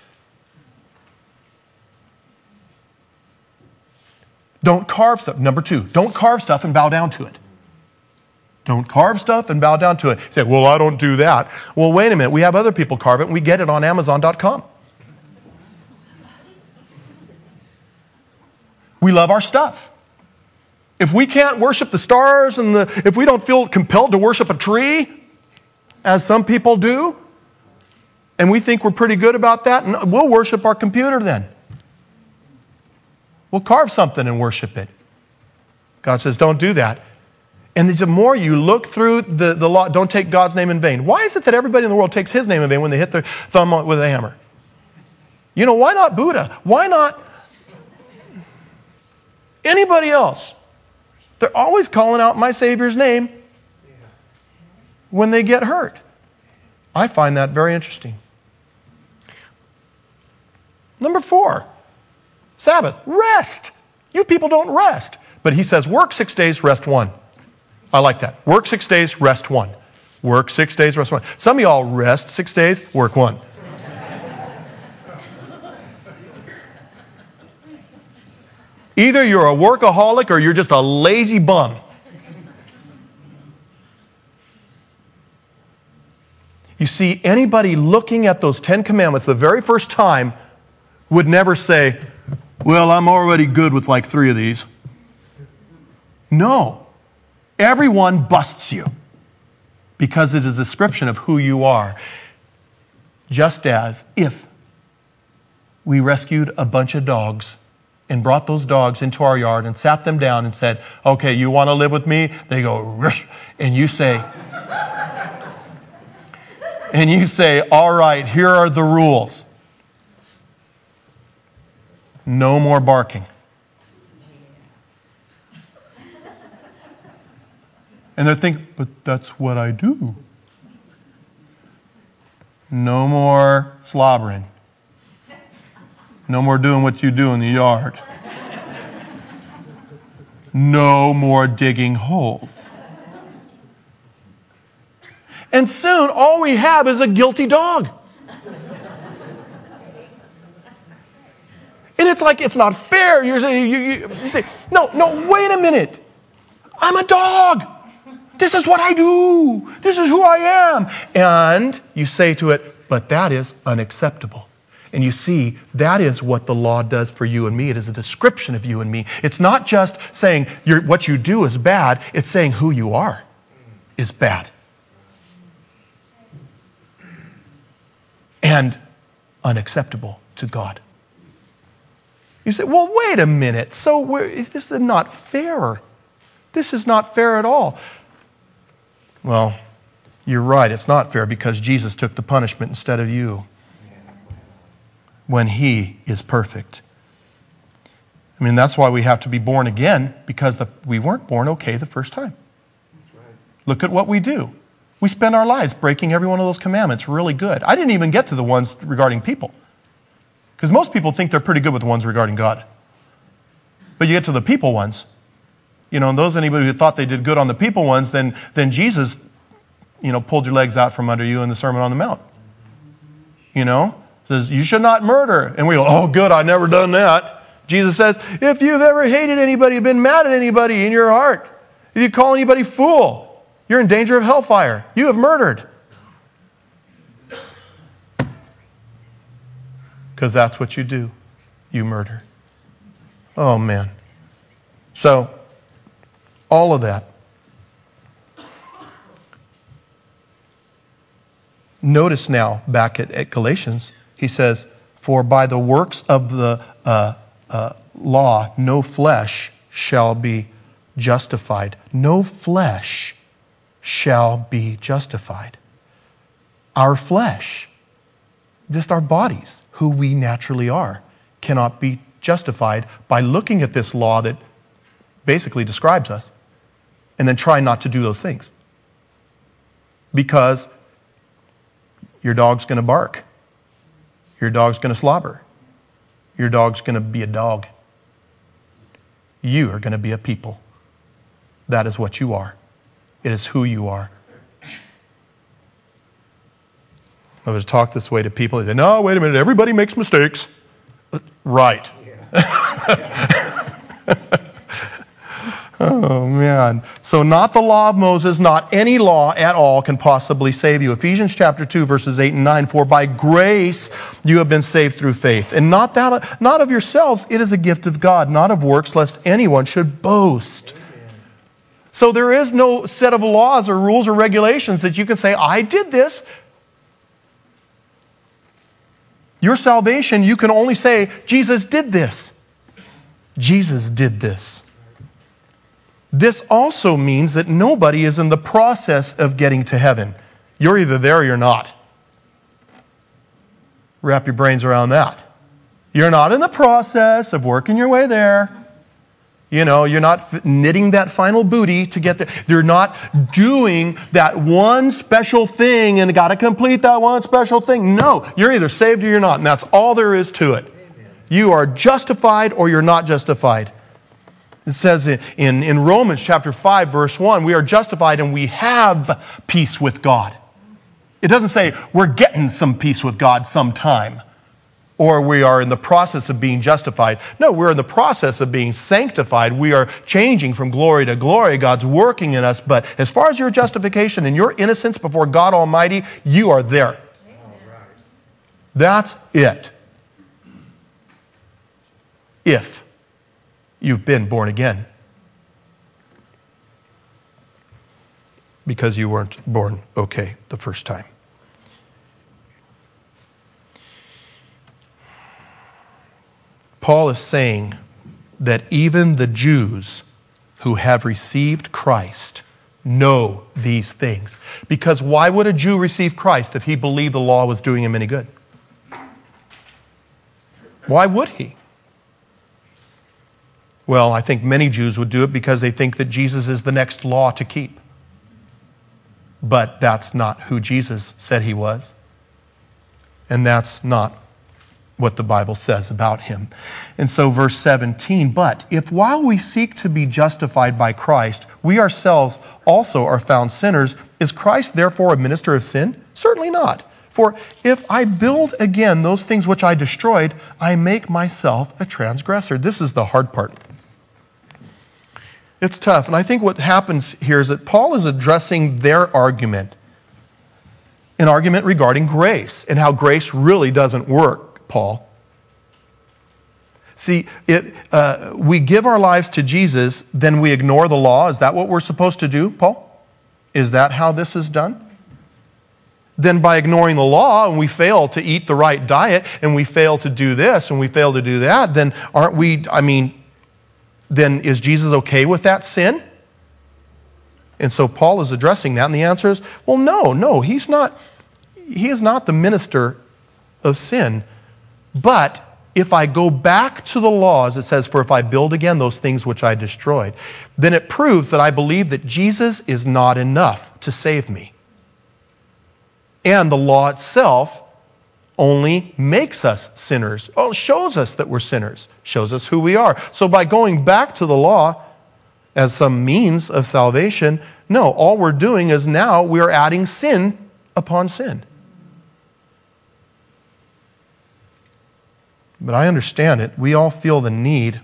Don't carve stuff. Number 2, don't carve stuff and bow down to it. Don't carve stuff and bow down to it. You say, well, I don't do that. Well, wait a minute. We have other people carve it, and we get it on Amazon.com. We love our stuff. If we can't worship the stars and if we don't feel compelled to worship a tree, as some people do, And we think we're pretty good about that, and we'll worship our computer then. We'll carve something and worship it. God says, don't do that. And the more you look through the law, don't take God's name in vain. Why is it that everybody in the world takes his name in vain when they hit their thumb with a hammer? You know, why not Buddha? Why not anybody else? They're always calling out my Savior's name when they get hurt. I find that very interesting. Number 4, Sabbath, rest. You people don't rest. But he says, work 6 days, rest 1. I like that. Work 6 days, rest 1. Work 6 days, rest 1. Some of y'all rest 6 days, work 1. Either you're a workaholic or you're just a lazy bum. You see, anybody looking at those 10 commandments the very first time would never say, well, I'm already good with like 3 of these. No. Everyone busts you because it is a description of who you are. Just as if we rescued a bunch of dogs and brought those dogs into our yard and sat them down and said, okay, you want to live with me? They go, rush. And you say, all right, here are the rules. No more barking. And they're thinking, but that's what I do. No more slobbering. No more doing what you do in the yard. No more digging holes. And soon, all we have is a guilty dog. And it's like, it's not fair. You say, no, wait a minute. I'm a dog. This is what I do. This is who I am. And you say to it, but that is unacceptable. And you see, that is what the law does for you and me. It is a description of you and me. It's not just saying what you do is bad. It's saying who you are is bad. And unacceptable to God. You say, well, wait a minute. So this is not fair. This is not fair at all. Well, you're right. It's not fair because Jesus took the punishment instead of you when he is perfect. I mean, that's why we have to be born again, because we weren't born okay the first time. Look at what we do. We spend our lives breaking every one of those commandments really good. I didn't even get to the ones regarding people, because most people think they're pretty good with the ones regarding God. But you get to the people ones, and anybody who thought they did good on the people ones, then Jesus, pulled your legs out from under you in the Sermon on the Mount. Says, you should not murder. And we go, oh, good, I've never done that. Jesus says, if you've ever hated anybody, been mad at anybody in your heart, if you call anybody fool, you're in danger of hellfire. You have murdered. Because that's what you do. You murder. Oh, man. So, all of that. Notice now, back at Galatians, he says, for by the works of the law, no flesh shall be justified. No flesh shall be justified. Our flesh, just our bodies, who we naturally are, cannot be justified by looking at this law that basically describes us and then trying not to do those things. Because your dog's going to bark. Your dog's going to slobber. Your dog's going to be a dog. You are going to be a people. That is what you are. It is who you are. I was talk this way to people. They say, no, wait a minute, everybody makes mistakes. Right. Oh, man. So not the law of Moses, not any law at all can possibly save you. Ephesians chapter 2, verses 8 and 9, for by grace you have been saved through faith. And not of yourselves, it is a gift of God, not of works, lest anyone should boast. So there is no set of laws or rules or regulations that you can say, I did this. Your salvation, you can only say, Jesus did this. Jesus did this. This also means that nobody is in the process of getting to heaven. You're either there or you're not. Wrap your brains around that. You're not in the process of working your way there. You know, you're not knitting that final booty to get there. You're not doing that one special thing and got to complete that one special thing. No, you're either saved or you're not, and that's all there is to it. You are justified or you're not justified. It says in Romans chapter 5, verse 1, we are justified and we have peace with God. It doesn't say we're getting some peace with God sometime, or we are in the process of being justified. No, we're in the process of being sanctified. We are changing from glory to glory. God's working in us. But as far as your justification and your innocence before God Almighty, you are there. That's it. If you've been born again. Because you weren't born okay the first time. Paul is saying that even the Jews who have received Christ know these things. Because why would a Jew receive Christ if he believed the law was doing him any good? Why would he? Well, I think many Jews would do it because they think that Jesus is the next law to keep. But that's not who Jesus said he was. And that's not what the Bible says about him. And so verse 17, but if while we seek to be justified by Christ, we ourselves also are found sinners, is Christ therefore a minister of sin? Certainly not. For if I build again those things which I destroyed, I make myself a transgressor. This is the hard part. It's tough. And I think what happens here is that Paul is addressing their argument, an argument regarding grace and how grace really doesn't work, Paul. See, we give our lives to Jesus, then we ignore the law. Is that what we're supposed to do, Paul? Is that how this is done? Then by ignoring the law and we fail to eat the right diet and we fail to do this and we fail to do that, then aren't we, then is Jesus okay with that sin? And so Paul is addressing that, and the answer is, well, no, he is not the minister of sin. But if I go back to the laws, it says, for if I build again those things which I destroyed, then it proves that I believe that Jesus is not enough to save me. And the law itself only makes us sinners. Oh, shows us that we're sinners. Shows us who we are. So by going back to the law as some means of salvation, no, all we're doing is now we are adding sin upon sin. But I understand it. We all feel the need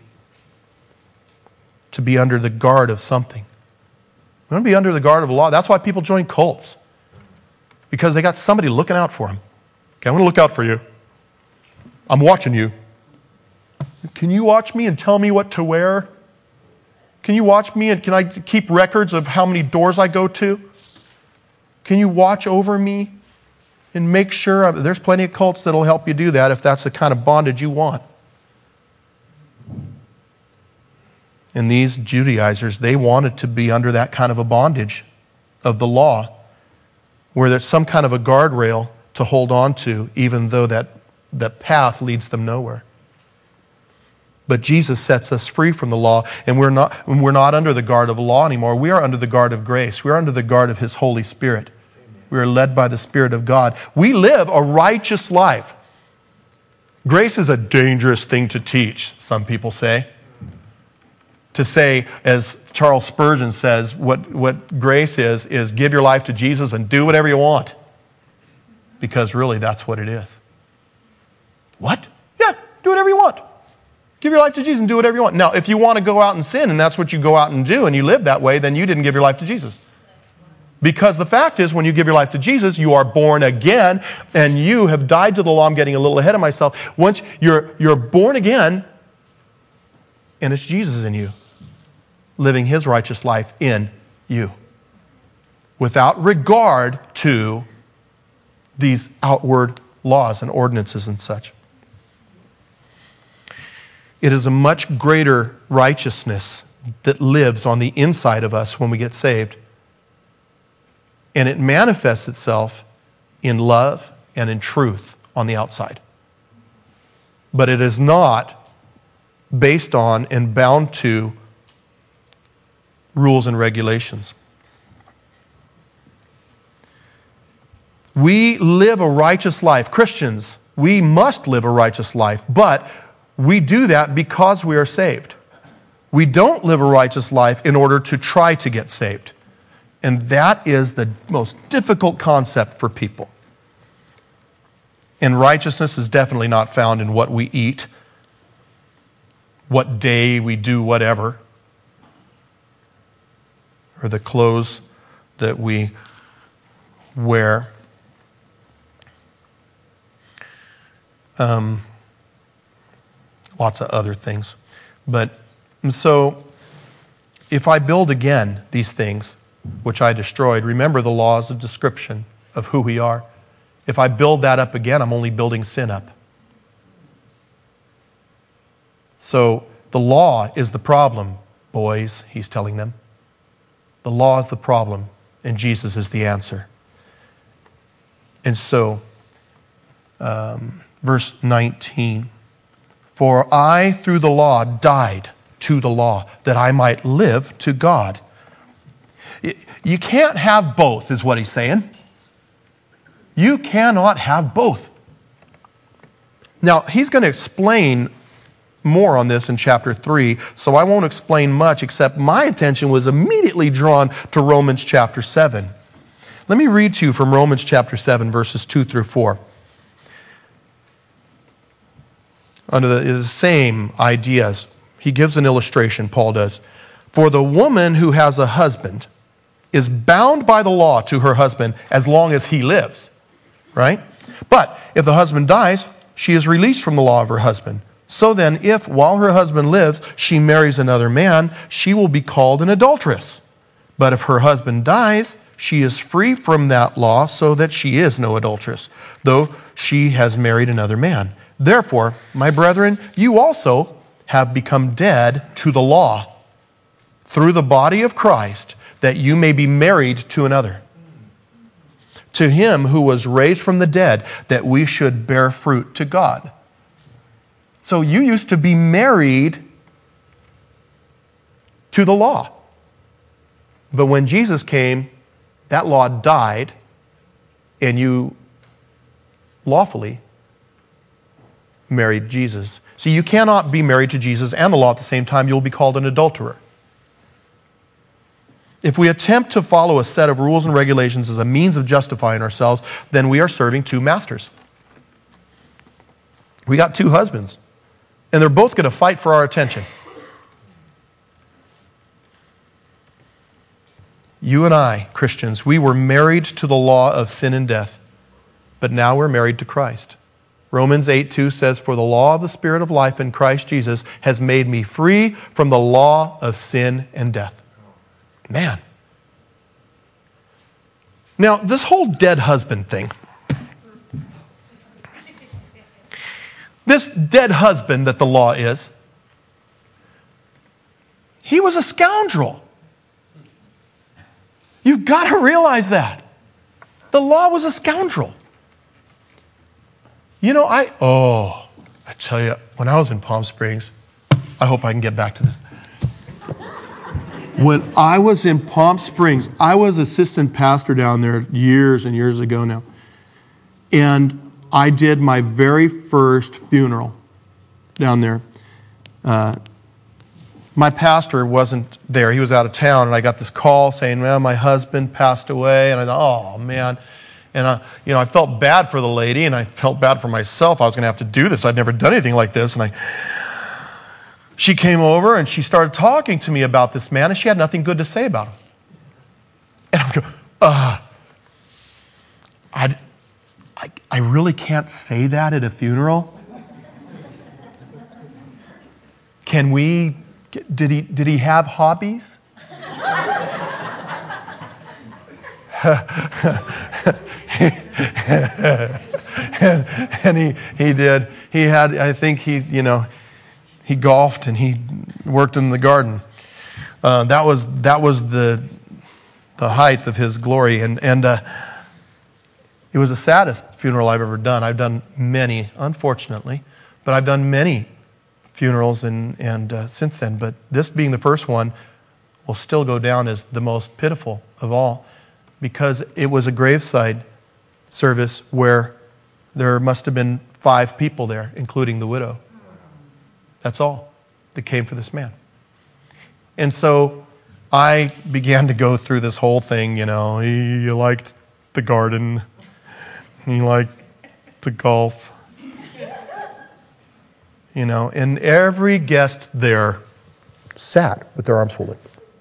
to be under the guard of something. We want to be under the guard of the law. That's why people join cults. Because they got somebody looking out for them. Okay, I'm going to look out for you. I'm watching you. Can you watch me and tell me what to wear? Can you watch me and can I keep records of how many doors I go to? Can you watch over me and make sure? There's plenty of cults that will help you do that if that's the kind of bondage you want. And these Judaizers, they wanted to be under that kind of a bondage of the law, where there's some kind of a guardrail to hold on to, even though that path leads them nowhere. But Jesus sets us free from the law, and we're not under the guard of the law anymore. We are under the guard of grace. We are under the guard of His Holy Spirit. We are led by the Spirit of God. We live a righteous life. Grace is a dangerous thing to teach, some people say. To say, as Charles Spurgeon says, what grace is give your life to Jesus and do whatever you want. Because really, that's what it is. What? Yeah, do whatever you want. Give your life to Jesus and do whatever you want. Now, if you want to go out and sin and that's what you go out and do and you live that way, then you didn't give your life to Jesus. Because the fact is, when you give your life to Jesus, you are born again and you have died to the law. I'm getting a little ahead of myself. Once you're born again, and it's Jesus in you, living His righteous life in you, without regard to these outward laws and ordinances and such. It is a much greater righteousness that lives on the inside of us when we get saved. And it manifests itself in love and in truth on the outside. But it is not based on and bound to rules and regulations. We live a righteous life. Christians, we must live a righteous life, but we do that because we are saved. We don't live a righteous life in order to try to get saved. And that is the most difficult concept for people. And righteousness is definitely not found in what we eat, what day we do whatever, or the clothes that we wear. Lots of other things. But so, if I build again these things, which I destroyed, remember the laws of description of who we are. If I build that up again, I'm only building sin up. So, the law is the problem, boys, he's telling them. The law is the problem, and Jesus is the answer. And so, verse 19, for I through the law died to the law, that I might live to God. You can't have both, is what he's saying. You cannot have both. Now, he's going to explain more on this in chapter 3, so I won't explain much, except my attention was immediately drawn to Romans chapter 7. Let me read to you from Romans chapter 7, verses 2 through 4. Under the same ideas, he gives an illustration, Paul does. For the woman who has a husband is bound by the law to her husband as long as he lives, right? But if the husband dies, she is released from the law of her husband. So then, if while her husband lives, she marries another man, she will be called an adulteress. But if her husband dies, she is free from that law, so that she is no adulteress, though she has married another man. Therefore, my brethren, you also have become dead to the law through the body of Christ, that you may be married to another, to him who was raised from the dead, that we should bear fruit to God. So you used to be married to the law. But when Jesus came, that law died, and you lawfully married Jesus. See, you cannot be married to Jesus and the law at the same time. You'll be called an adulterer. If we attempt to follow a set of rules and regulations as a means of justifying ourselves, then we are serving two masters. We got two husbands, and they're both going to fight for our attention. You and I, Christians, we were married to the law of sin and death, but now we're married to Christ. Romans 8:2 says, for the law of the Spirit of life in Christ Jesus has made me free from the law of sin and death. Man. Now, this whole dead husband thing, this dead husband that the law is, he was a scoundrel. You've got to realize that. The law was a scoundrel. You know, I tell you, when I was in Palm Springs, I hope I can get back to this. When I was in Palm Springs, I was assistant pastor down there years and years ago now. And I did my very first funeral down there. My pastor wasn't there. He was out of town, and I got this call saying, well, my husband passed away. And I thought, oh, man. And I felt bad for the lady, and I felt bad for myself. I was going to have to do this. I'd never done anything like this. And she came over, and she started talking to me about this man, and she had nothing good to say about him. And I'm going, I really can't say that at a funeral. Can we? Did he have hobbies? and he did. He had, I think he golfed and he worked in the garden. That was the height of his glory, and it was the saddest funeral I've ever done. I've done many, unfortunately, but I've done many funerals and since then. But this being the first one will still go down as the most pitiful of all, because it was a graveside service where there must have been 5 people there, including the widow. That's all that came for this man. And so I began to go through this whole thing, he liked the garden, he liked to golf, and every guest there sat with their arms folded.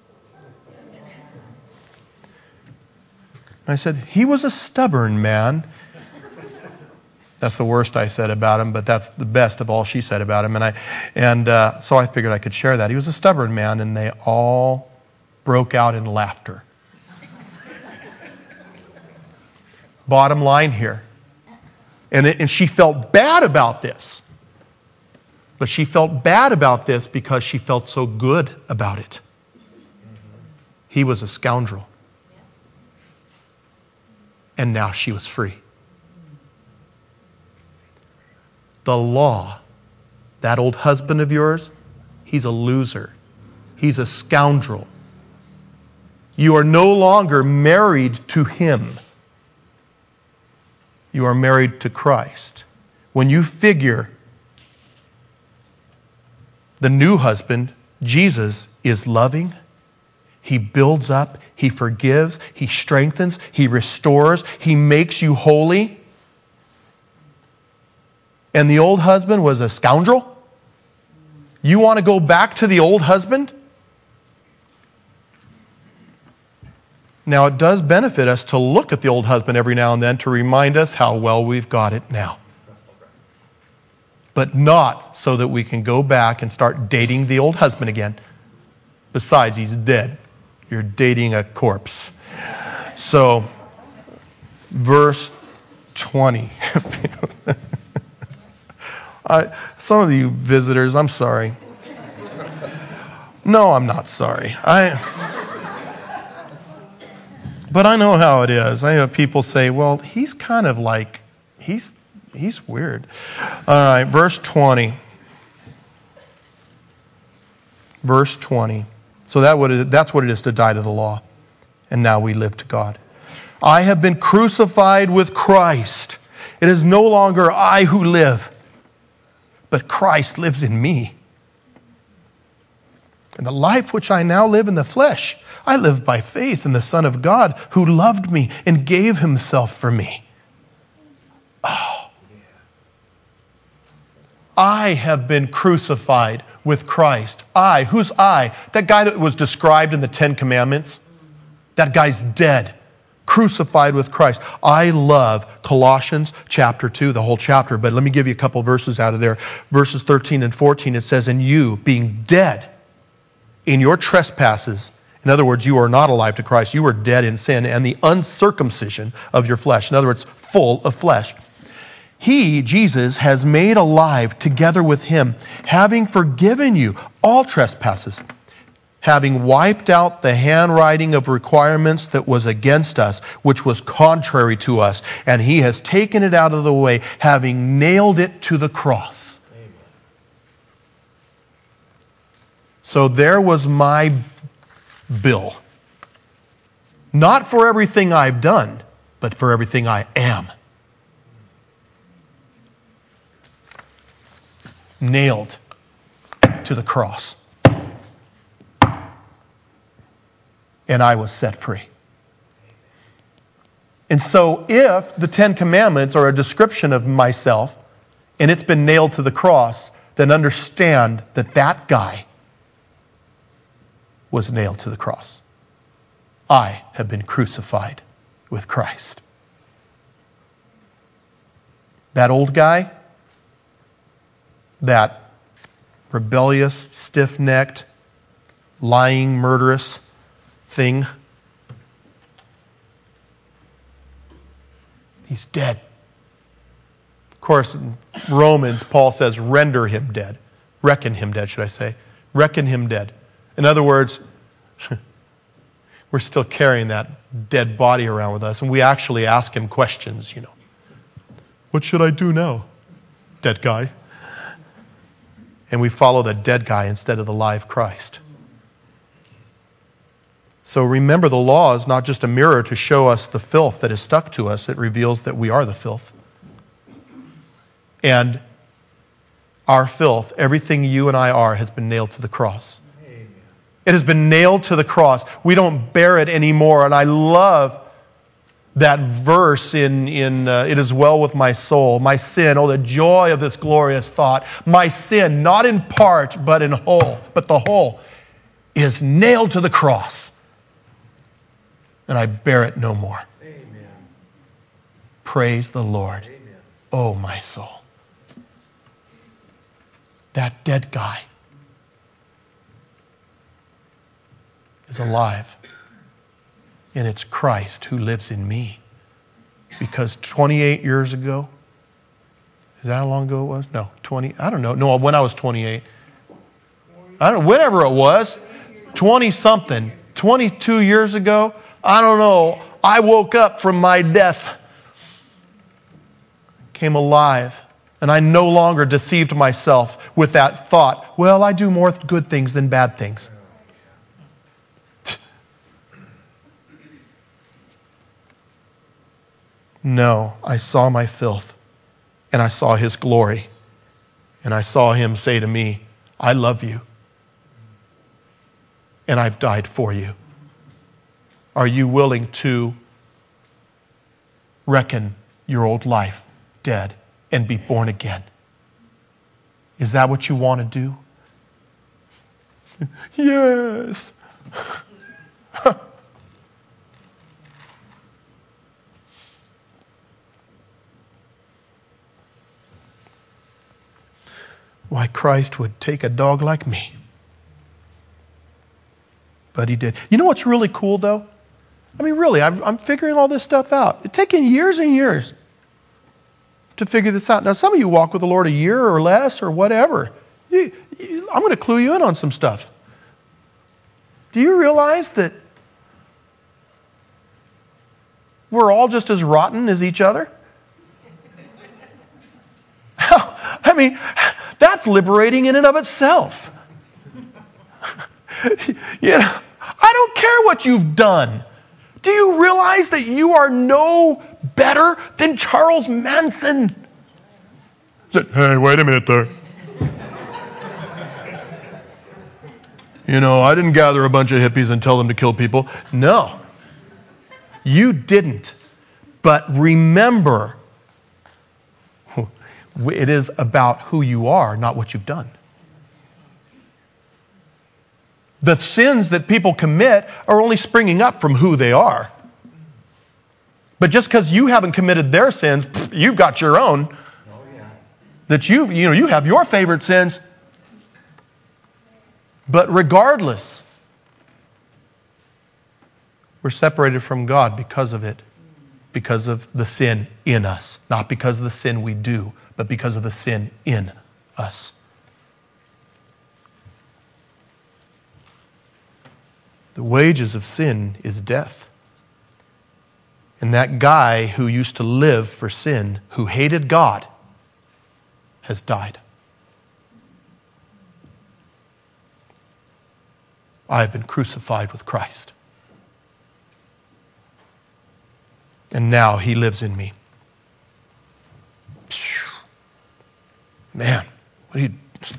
I said, he was a stubborn man. That's the worst I said about him, but that's the best of all she said about him. And so I figured I could share that. He was a stubborn man, and they all broke out in laughter. Bottom line here. And she felt bad about this. But she felt bad about this because she felt so good about it. He was a scoundrel. And now she was free. The law, that old husband of yours, he's a loser. He's a scoundrel. You are no longer married to him. You are married to Christ. When you figure the new husband, Jesus, is loving, he builds up, he forgives, he strengthens, he restores, he makes you holy. And the old husband was a scoundrel? You want to go back to the old husband? Now, it does benefit us to look at the old husband every now and then to remind us how well we've got it now. But not so that we can go back and start dating the old husband again. Besides, he's dead. You're dating a corpse. So, verse 20. Some of you visitors, I'm sorry. No, I'm not sorry. But I know how it is. I know people say, well, he's kind of like, he's weird. All right, verse 20. Verse 20. So that's what it is to die to the law. And now we live to God. I have been crucified with Christ. It is no longer I who live, but Christ lives in me. And the life which I now live in the flesh, I live by faith in the Son of God who loved me and gave himself for me. Oh. I have been crucified with Christ. I, who's I? That guy that was described in the 10 Commandments? That guy's dead. Crucified with Christ. I love Colossians chapter 2, the whole chapter, but let me give you a couple verses out of there. Verses 13 and 14, it says, and you, being dead in your trespasses, in other words, you are not alive to Christ, you are dead in sin and the uncircumcision of your flesh. In other words, full of flesh. He, Jesus, has made alive together with him, having forgiven you all trespasses, having wiped out the handwriting of requirements that was against us, which was contrary to us, and he has taken it out of the way, having nailed it to the cross. Amen. So there was my bill. Not for everything I've done, but for everything I am. Nailed to the cross. And I was set free. And so if the 10 Commandments are a description of myself and it's been nailed to the cross, then understand that that guy was nailed to the cross. I have been crucified with Christ. That old guy, that rebellious, stiff-necked, lying, murderous thing, he's dead. course, in Romans, Paul says, render him dead. Reckon him dead, should I say. Reckon him dead. In other words, we're still carrying that dead body around with us, and we actually ask him questions, What should I do now, dead guy? And we follow the dead guy instead of the live Christ. So remember, the law is not just a mirror to show us the filth that is stuck to us. It reveals that we are the filth. And our filth, everything you and I are, has been nailed to the cross. Amen. It has been nailed to the cross. We don't bear it anymore. And I love that verse in It Is Well With My Soul. My sin, oh, the joy of this glorious thought. My sin, not in part, but in whole, but the whole, is nailed to the cross. And I bear it no more. Amen. Praise the Lord. Amen. Oh, my soul. That dead guy is alive. And it's Christ who lives in me. Because 28 years ago, is that how long ago it was? No, 20, I don't know. No, when I was 28. I don't know, whenever it was, 20-something, 22 years ago, I don't know. I woke up from my death, came alive, and I no longer deceived myself with that thought, well, I do more good things than bad things. No, I saw my filth, and I saw his glory, and I saw him say to me, I love you, and I've died for you. Are you willing to reckon your old life dead and be born again? Is that what you want to do? Yes. Why, Christ would take a dog like me. But he did. You know what's really cool, though? I mean, really, I'm figuring all this stuff out. It's taken years and years to figure this out. Now, some of you walk with the Lord a year or less or whatever. I'm going to clue you in on some stuff. Do you realize that we're all just as rotten as each other? I mean, that's liberating in and of itself. I don't care what you've done. Do you realize that you are no better than Charles Manson? Hey, wait a minute there. I didn't gather a bunch of hippies and tell them to kill people. No, you didn't. But remember, it is about who you are, not what you've done. The sins that people commit are only springing up from who they are. But just because you haven't committed their sins, you've got your own. Oh, yeah. That you have your favorite sins. But regardless, we're separated from God because of it. Because of the sin in us. Not because of the sin we do, but because of the sin in us. The wages of sin is death. And that guy who used to live for sin, who hated God, has died. I have been crucified with Christ. And now he lives in me. Man, what do you...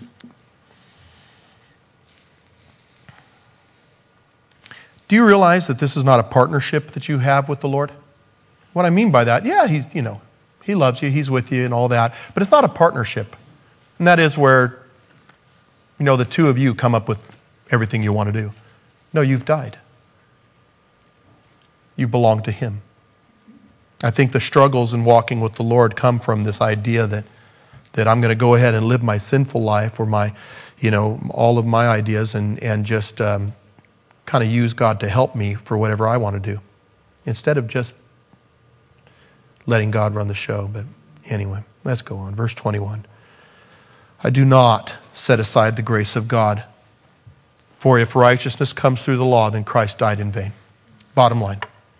Do you realize that this is not a partnership that you have with the Lord? What I mean by that, yeah, he loves you, he's with you and all that, but it's not a partnership. And that is where, the two of you come up with everything you want to do. No, you've died. You belong to him. I think the struggles in walking with the Lord come from this idea that I'm going to go ahead and live my sinful life or my, all of my ideas and just kind of use God to help me for whatever I want to do, instead of just letting God run the show. But anyway, Let's go on. Verse 21. I do not set aside the grace of God. For if righteousness comes through the law, then Christ died in vain. Bottom line.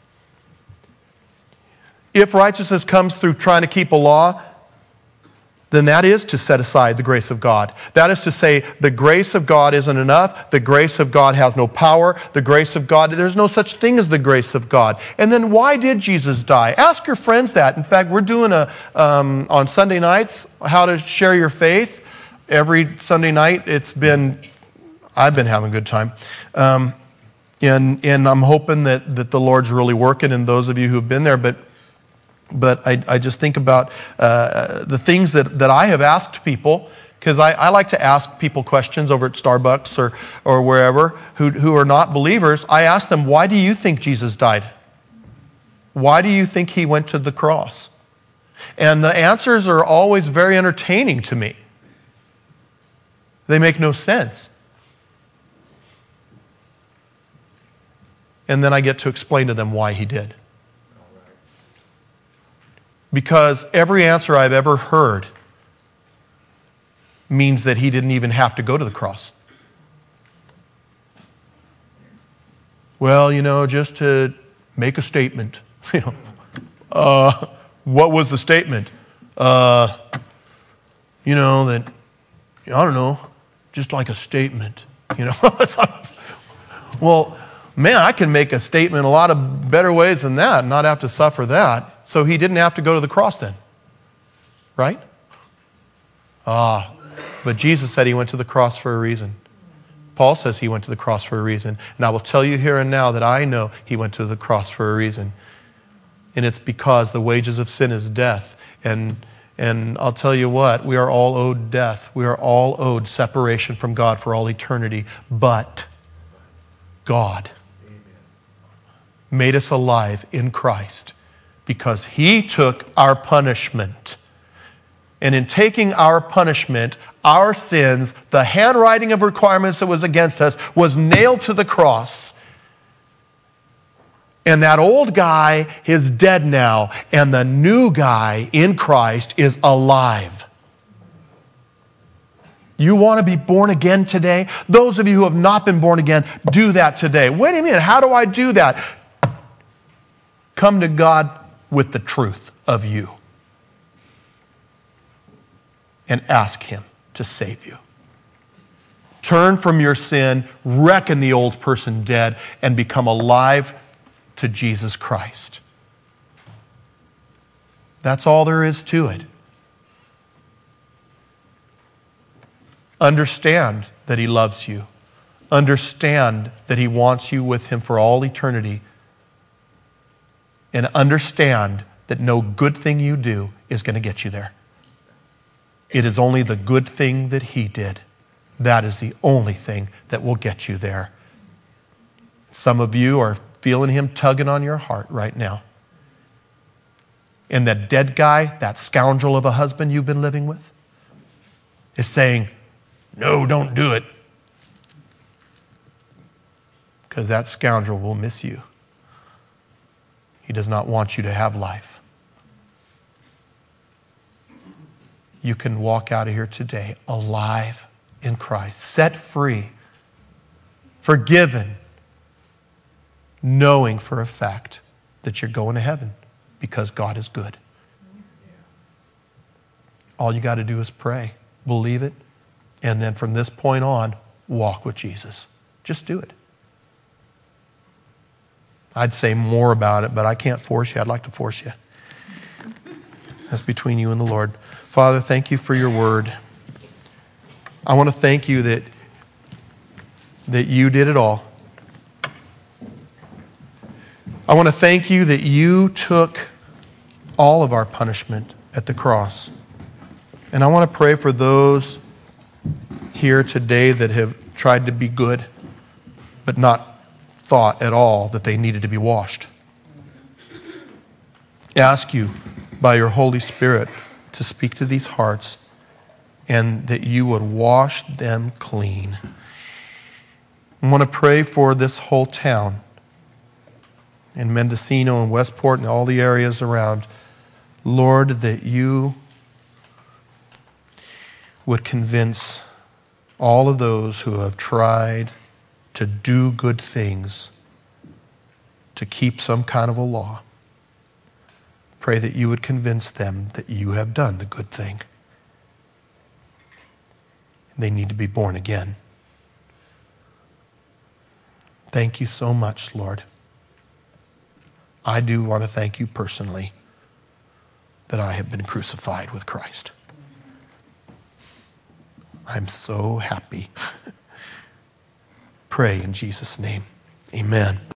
If righteousness comes through trying to keep a law, then that is to set aside the grace of God. That is to say, the grace of God isn't enough. The grace of God has no power. The grace of God, there's no such thing as the grace of God. And then why did Jesus die? Ask your friends that. In fact, we're doing on Sunday nights, how to share your faith. Every Sunday night, I've been having a good time. And I'm hoping that the Lord's really working in those of you who've been there. But I just think about the things that I have asked people, because I like to ask people questions over at Starbucks or wherever who are not believers. I ask them, why do you think Jesus died? Why do you think he went to the cross? And the answers are always very entertaining to me. They make no sense. And then I get to explain to them why he did. Because every answer I've ever heard means that he didn't even have to go to the cross. Well, just to make a statement. What was the statement? That, I don't know, just like a statement. Well, man, I can make a statement a lot of better ways than that and not have to suffer that. So he didn't have to go to the cross then. Right? But Jesus said he went to the cross for a reason. Paul says he went to the cross for a reason. And I will tell you here and now that I know he went to the cross for a reason. And it's because the wages of sin is death. And I'll tell you what, we are all owed death. We are all owed separation from God for all eternity. But God made us alive in Christ because he took our punishment. And in taking our punishment, our sins, the handwriting of requirements that was against us, was nailed to the cross. And that old guy is dead now, and the new guy in Christ is alive. You want to be born again today? Those of you who have not been born again, do that today. Wait a minute, how do I do that? Come to God with the truth of you and ask him to save you. Turn from your sin, reckon the old person dead, and become alive to Jesus Christ. That's all there is to it. Understand that he loves you. Understand that he wants you with him for all eternity. And understand that no good thing you do is going to get you there. It is only the good thing that he did. That is the only thing that will get you there. Some of you are feeling him tugging on your heart right now. And that dead guy, that scoundrel of a husband you've been living with, is saying, no, don't do it. Because that scoundrel will miss you. He does not want you to have life. You can walk out of here today alive in Christ, set free, forgiven, knowing for a fact that you're going to heaven because God is good. All you got to do is pray, believe it, and then from this point on, walk with Jesus. Just do it. I'd say more about it, but I can't force you. I'd like to force you. That's between you and the Lord. Father, thank you for your word. I want to thank you that you did it all. I want to thank you that you took all of our punishment at the cross. And I want to pray for those here today that have tried to be good, but not thought at all that they needed to be washed. Ask you by your Holy Spirit to speak to these hearts and that you would wash them clean. I want to pray for this whole town in Mendocino and Westport and all the areas around. Lord, that you would convince all of those who have tried to do good things, to keep some kind of a law. Pray that you would convince them that you have done the good thing. They need to be born again. Thank you so much, Lord. I do want to thank you personally that I have been crucified with Christ. I'm so happy. Pray in Jesus' name. Amen.